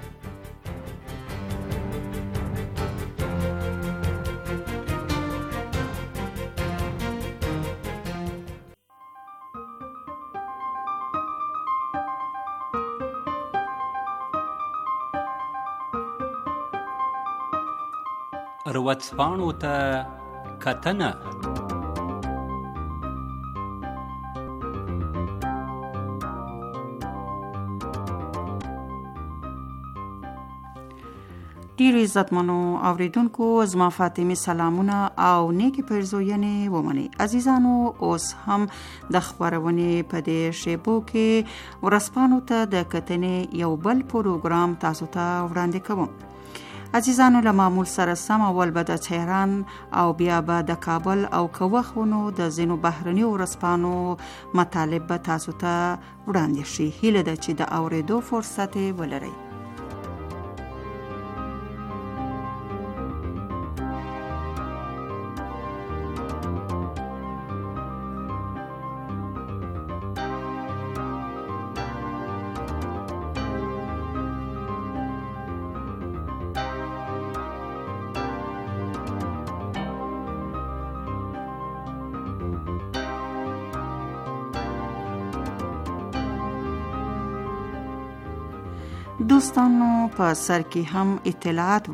روڅپاڼو ته کتنه ډیرو عزتمنو اوریدونکو زما فاطمه سلامونه او نیکی پرزوینې ومني. عزیزانو اوس هم د خبرونې په دې شیبو کې ورځپاڼو ته د کتنې یو بل پروګرام تاسو ته وړاندې کوم. عزیزانو له معمول سره سم اول به د تهران او بیا به د کابل او کوخونو د ځینو بهرني ورځپاڼو مطالب به تاسو ته وړاندې شي. هیله ده چې د اوریدو فرصت ولرئ. دوستانو په سر کې هم اطلاعات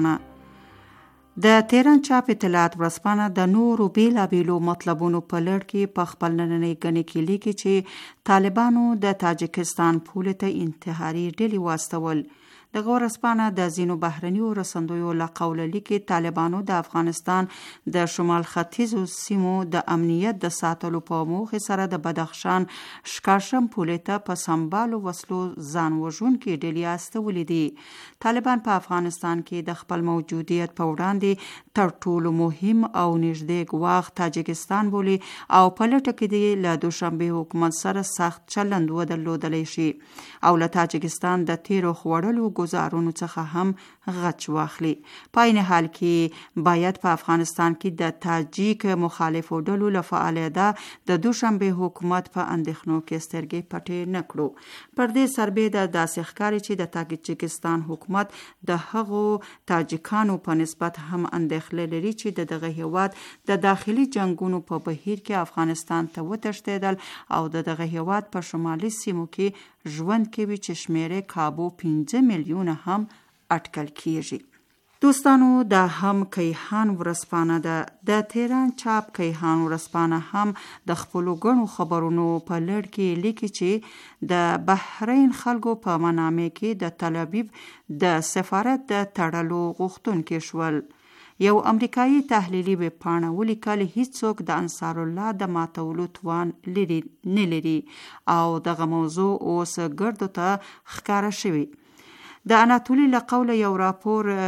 ورځپاڼه د تهران چاپ اطلاعات ورځپاڼه د نورو بیلابیلو مطلبونو په لړ کې په خپل نننۍ ګڼې کې لیکي چې طالبانو د تاجکستان پولې ته انتحاري ډلې واستول. د ورځپاڼه د ځینو بهرنیو رسنیو له قوله لیکي طالبانو د افغانستان د شمال ختیځو سیمو د امنیت د ساتلو په موخه سره د بدخشان شکارشم پولې ته په سمبالو وسلو ځان وژونکي ډلې استولې دي. طالبان په افغانستان کې د خپل موجودیت په وړاندې تر ټولو مهم او نږدې ګواښ تاجکستان بولي او په لټه کې دی له دوشنبه حکومت سره سخت چلند ودرلودلی شي او له تاجکستان د تیرو خوړلو گزارونو څخه هم غچ واخلي. په عین حال کې باید په افغانستان کې د تاجیک مخالفو ډلو له فعالیته د دوشنبه حکومت په اندېښنو کې سترګې پټې نه کړو. پر دې سربېره د داسې ښکاري چې د تاجکستان حکومت د هغو تاجکانو په نسبت هم اندېښنه لري چې د دغه هیواد د داخلي جنگونو په بهیر کې افغانستان ته وتښتېدل او د دغه هیواد په شمالي سیمو کې ژوند کوي چې شمیره کابو پنځه میلیونه هم اټکل کیږي. دوستانو دا هم کیهان ورځپاڼه ده. د تهران چاپ کیهان ورځپاڼه هم د خپلو ګڼو خبرونو په لړ کې لیکي چې د بحرین خلکو په منامه کې د تل ابیب د سفارت د تړلو غوښتونکي شول. یو امریکایي تحلیلي ویبپاڼه ولیکل هیڅوک د انصار الله د ماتولو توان لري نه لري او دغه موضوع اوس ګردو ته ښکاره شوی. د اناتولی له قوله یو راپور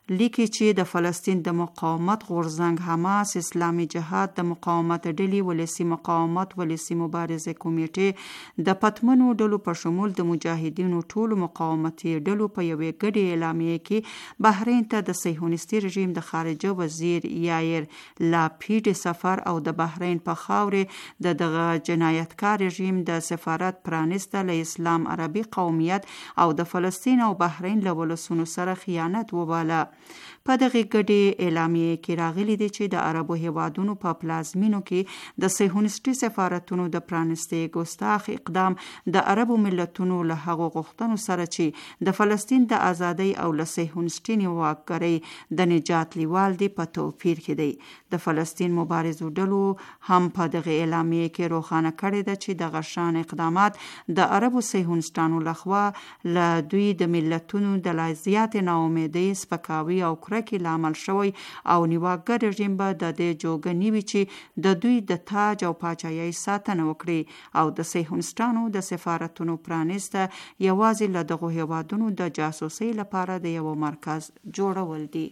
لیکي چې د فلسطین د مقاومت غورځنګ حماس، اسلامي جهاد د مقاومت ډلې، ولسی مقاومت، ولسی مبارزه کمیټې د پتمنو ډلو په شمول د مجاهدینو ټولو مقاومتي ډلو په یوې ګډې اعلامیې کې بحرین ته د صهیونیستي رژیم د خارجه وزیر یایر لاپیډ سفر او د بحرین په خاورې د دغه جنایتکار رژیم د سفارت پرانیسته له اسلام عربي قومیت او د فلسطین او بحرین له ولسونو سره خیانت وباله. په دغه ګډې اعلامیې کې راغلي دي چې د عربو هیوادونو په پلازمینو کې د صهیونیستي سفارتونو د پرانیستې ګستاخ اقدام د عربو ملتونو له هغو غوښتنو سره چې د فلسطین د ازادۍ او له صهیونیستي نیواکګرۍ د نجات لیوال دي په توپیر کې دی. د فلسطین مبارزو ډلو هم په دغه اعلامیې کې روښانه کړې ده چې دغه شان اقدامات د عربو صهیونیستانو لخوا له دوی د ملتونو د لا زیاتې ناامیدۍ، سپکاوي او کرکې لامل شوی او نیواکګر رژیم به د دې جوګه نیوي چې د دوی د تاج او پاچایۍ ساتنه وکړي او د صهیونیستانو د سفارتونو پرانیسته یوازې له دغو هیوادونو د جاسوسۍ لپاره د یو مرکز جوړول دي.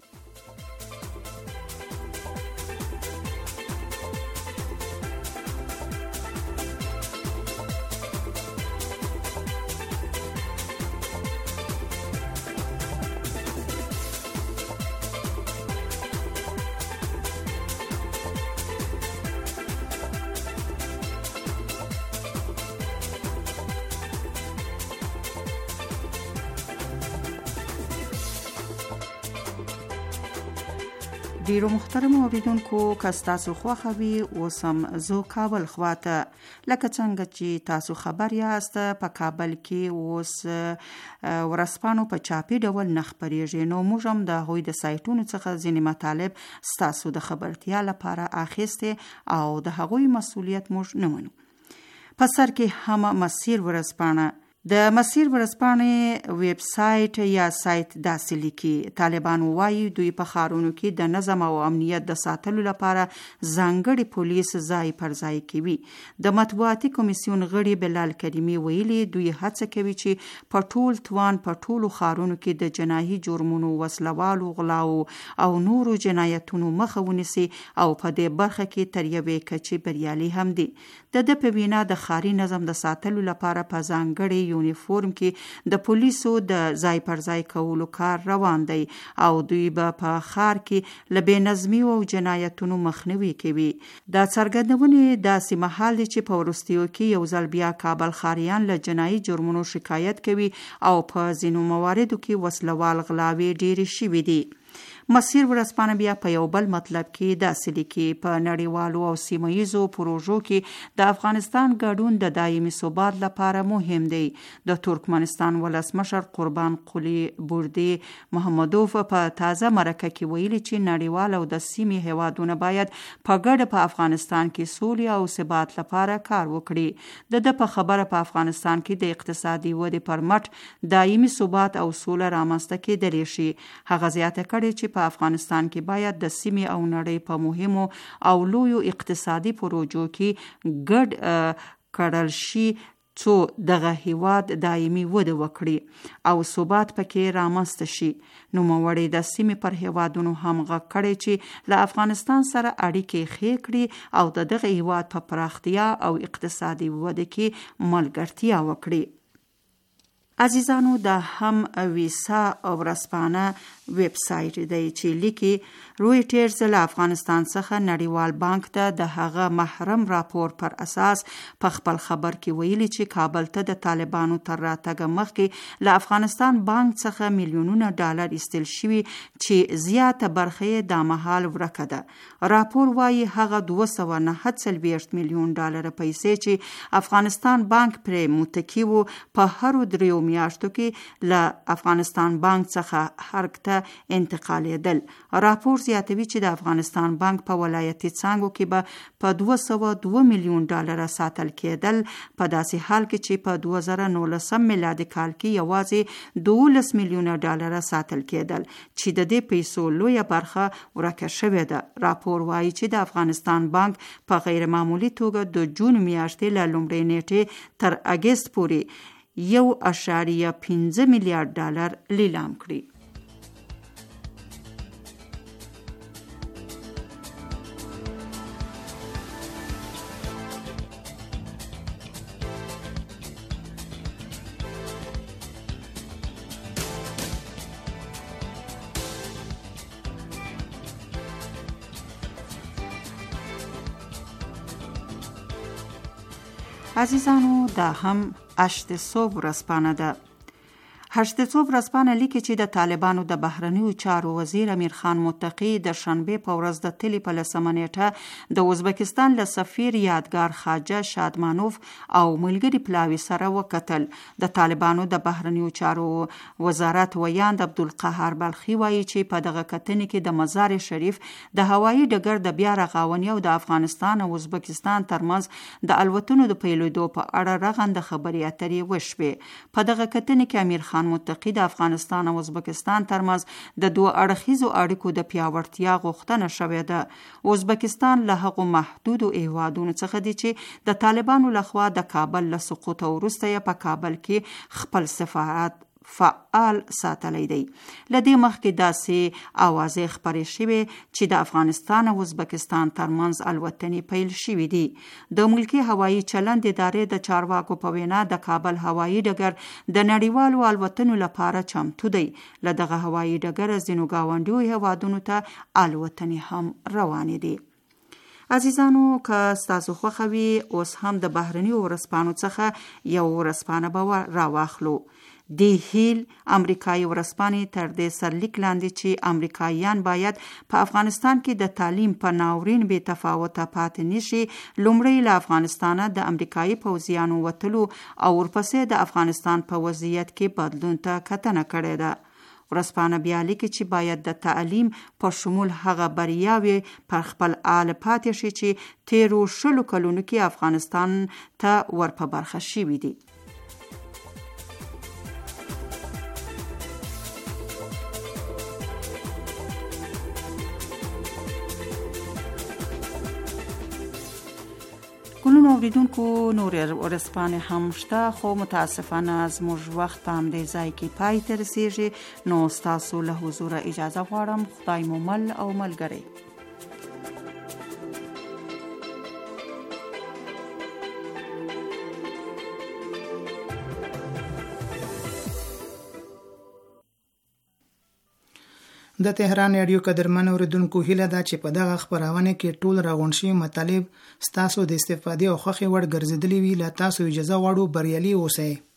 ډیرو محترم اوریدونکو، که تاسو خوښه وي اوس هم زه کابل خواته لکه څنګه چې تاسو خبر یاست په کابل کې اوس ورځپاڼو په چاپي ډول نه خپریږي، نو موږ هم د هغوی د سایټونو څخه ځینې مطالب ستاسو د خبرتیا لپاره اخیستې او د هغوی مسؤلیت موږ نه منو. په سر کې هم مسیر ورځپاڼه د مسیر ورځپاڼې ویب سایټ یا سایت داسې لیکي: طالبان وایي دوی په ښارونو کې د نظم او امنیت د ساتلو لپاره ځانګړي پولیس ځای پر ځای کوي. د مطبوعاتي کمیسیون غړي بلال کریمي ویلي دوی هڅه کوي چې په ټول توان په ټولو ښارونو کې د جنایي جرمونو، وسلوالو، غلاو او نورو جنایتونو مخه ونیسي او په دې برخه کې تر یوې کچې بریالي هم دي. د ده په وینا د ښاري نظم د ساتلو لپاره په ځانګړي یونیفورم کې د پولیسو د ځای پر ځای کولو کار روان دی او دوی به په ښار کې له بې نظمي او جنایتونو مخنیوي کوي. دا څرګندونې داسې مهال دی چې په وروستیو کې یو ځل بیا کابل ښاریان له جنایي جرمونو شکایت کوي او په ځینو مواردو کې وسلوال غلاوې ډېرې شوي دي. مسیر ورځپاڼه بیا په یو بل مطلب کې داسې لیکي: په نړیوالو او سیمه ییزو پروژو کې د افغانستان ګډون د دایمي ثبات لپاره مهم دی. د ترکمنستان ولسمشر قربان قلی بردی محمدوف په تازه مرکه کې ویلي چې نړیوال او د سیمې هیوادونه باید په ګډه په افغانستان کې سولې او ثبات لپاره کار وکړي. د ده په خبره په افغانستان کې د اقتصادي ودې پر مټ دایمي ثبات او سوله رامنځته کېدلی شي. هغه زیاته کړې چې په افغانستان کې باید د سیمې او نړۍ په مهمو او لویو اقتصادي پروژو کې ګډ کړل شي څو دغه هیواد دایمي وده وکړي او ثبات پکې رامنځته شي. نوموړی د سیمې پر هیوادونو هم غږ کړی چې له افغانستان سره اړیکې ښې کړي او د دغه هیواد په پراختیا او اقتصادي وده کې ملګرتیا وکړي. عزیزانو، دا هم ویسا ورځپاڼه ویب سایټ دی چې لیکي رویټرز له افغانستان څخه نړیوال بانک ته د هغه محرم راپور پر اساس په خپل خبر کې ویلي چې کابل ته د طالبانو تر راتګ مخکې له افغانستان بانک څخه میلیونونه ډالر ایستل شوي چې زیاته برخه یې دا مهال ورکه ده. راپور وایي هغه دوه سوه نهه څلوېښت میلیون ډالر پیسې چې افغانستان بانک پرې متکي و په هرو دریو میاشتو کې له افغانستان بانک څخه هرک ته انتقالېدل. راپور زیاتوي چې د افغانستان بانک په ولایتي څانګو کې به په دوه سوه دوه میلیون ډالر ساتل کېدل، په داسې حال کې چې په دوه زره نولسم میلادي کال کې یوازې دولس میلیونه ډالر ساتل کېدل چې د دې پیسو لویه برخه ورکه شوې ده. راپور وایي چې د افغانستان بانک په غیر معمولي توګه د جون میاشتې له لومړۍ نیټې تر اګست پورې یو اشاریه پنځه میلیارډ ډالر لیلام کړي. عزیزانو دا هم هشت صبح ورځپاڼه ده. هشت صبح ورځپاڼه لیکي چې د طالبانو د بهرنیو چارو وزیر امیر خان متقي د شنبې په ورځ د تلې په لسمه نیټه د ازبکستان له سفیر یادګار خواجه شادمانوف او ملګري پلاوي سره وکتل. د طالبانو د بهرنیو چارو وزارت ویاند عبدالقهار بلخي وایي چې په دغه کتنې کې د مزار شریف د هوایي ډګر د بیا رغونې او د افغانستان او ازبکستان ترمنځ د الوتنو د پیلېدو په اړه رغنده خبرې اترې وشوې. په دغه کتنې کې امیر خان متقي د افغانستان او ازبکستان ترمنځ د دوه اړخیزو اړیکو د پیاوړتیا غوښتنه شوې ده. ازبکستان له هغو محدودو هیوادونو څخه دی چې د طالبانو لخوا د کابل له سقوط وروسته یې په کابل کې خپل سفارت فعال ساتلی دی. لدې مخکې داسې اوازې خپرې شوې چې د افغانستان او ازبکستان ترمنځ الوتنې پیل شوې دي. د ملکي هوایي چلند ادارې د چارواکو په وینا د کابل هوایي ډګر د نړیوالو الوتنو لپاره چمتو دی. له دغه هوایي ډګره ځینو ګاونډیو هیوادونو ته الوتنې هم روانې دي. عزیزانو که ستاسو خوښه وي اوس هم د بهرنیو ورځپاڼو څخه یو ورځپاڼه به راواخلو. دی هیل امریکایي ورځپاڼې تر دې سرلیک لاندې چې امریکایان باید په افغانستان کې د تعلیم په ناورین بې تفاوته پاتې نشي، لومړی له افغانستانه د امریکایي پوځیانو وتلو او ورپسې د افغانستان په وضعیت کې بدلون ته کتنه کړې ده. ورځپاڼه بیا لیکي چې باید د تعلیم په شمول هغه بریاوې پر خپل آل پاتې شي چې تیرو شلو کلونو کې افغانستان ته ورپه برخه شوي دي. ګلونو اوریدونکو نور ورځپاڼې هم شته، خو متاسفانه زموږ وخت په همدې ځای کې پای ته رسیږي. نو ستاسو له حضوره اجازه غواړم. خدای مو مل او ملګری. د تهران رادیو قدرمن اوریدونکو هیله ده چې په دغه خبرونه کې ټول راغونډ شوي مطالب ستاسو د استفادې او خوښې وړ ګرځېدلي وي. له تاسو اجازه غواړو. بریالي اوسئ.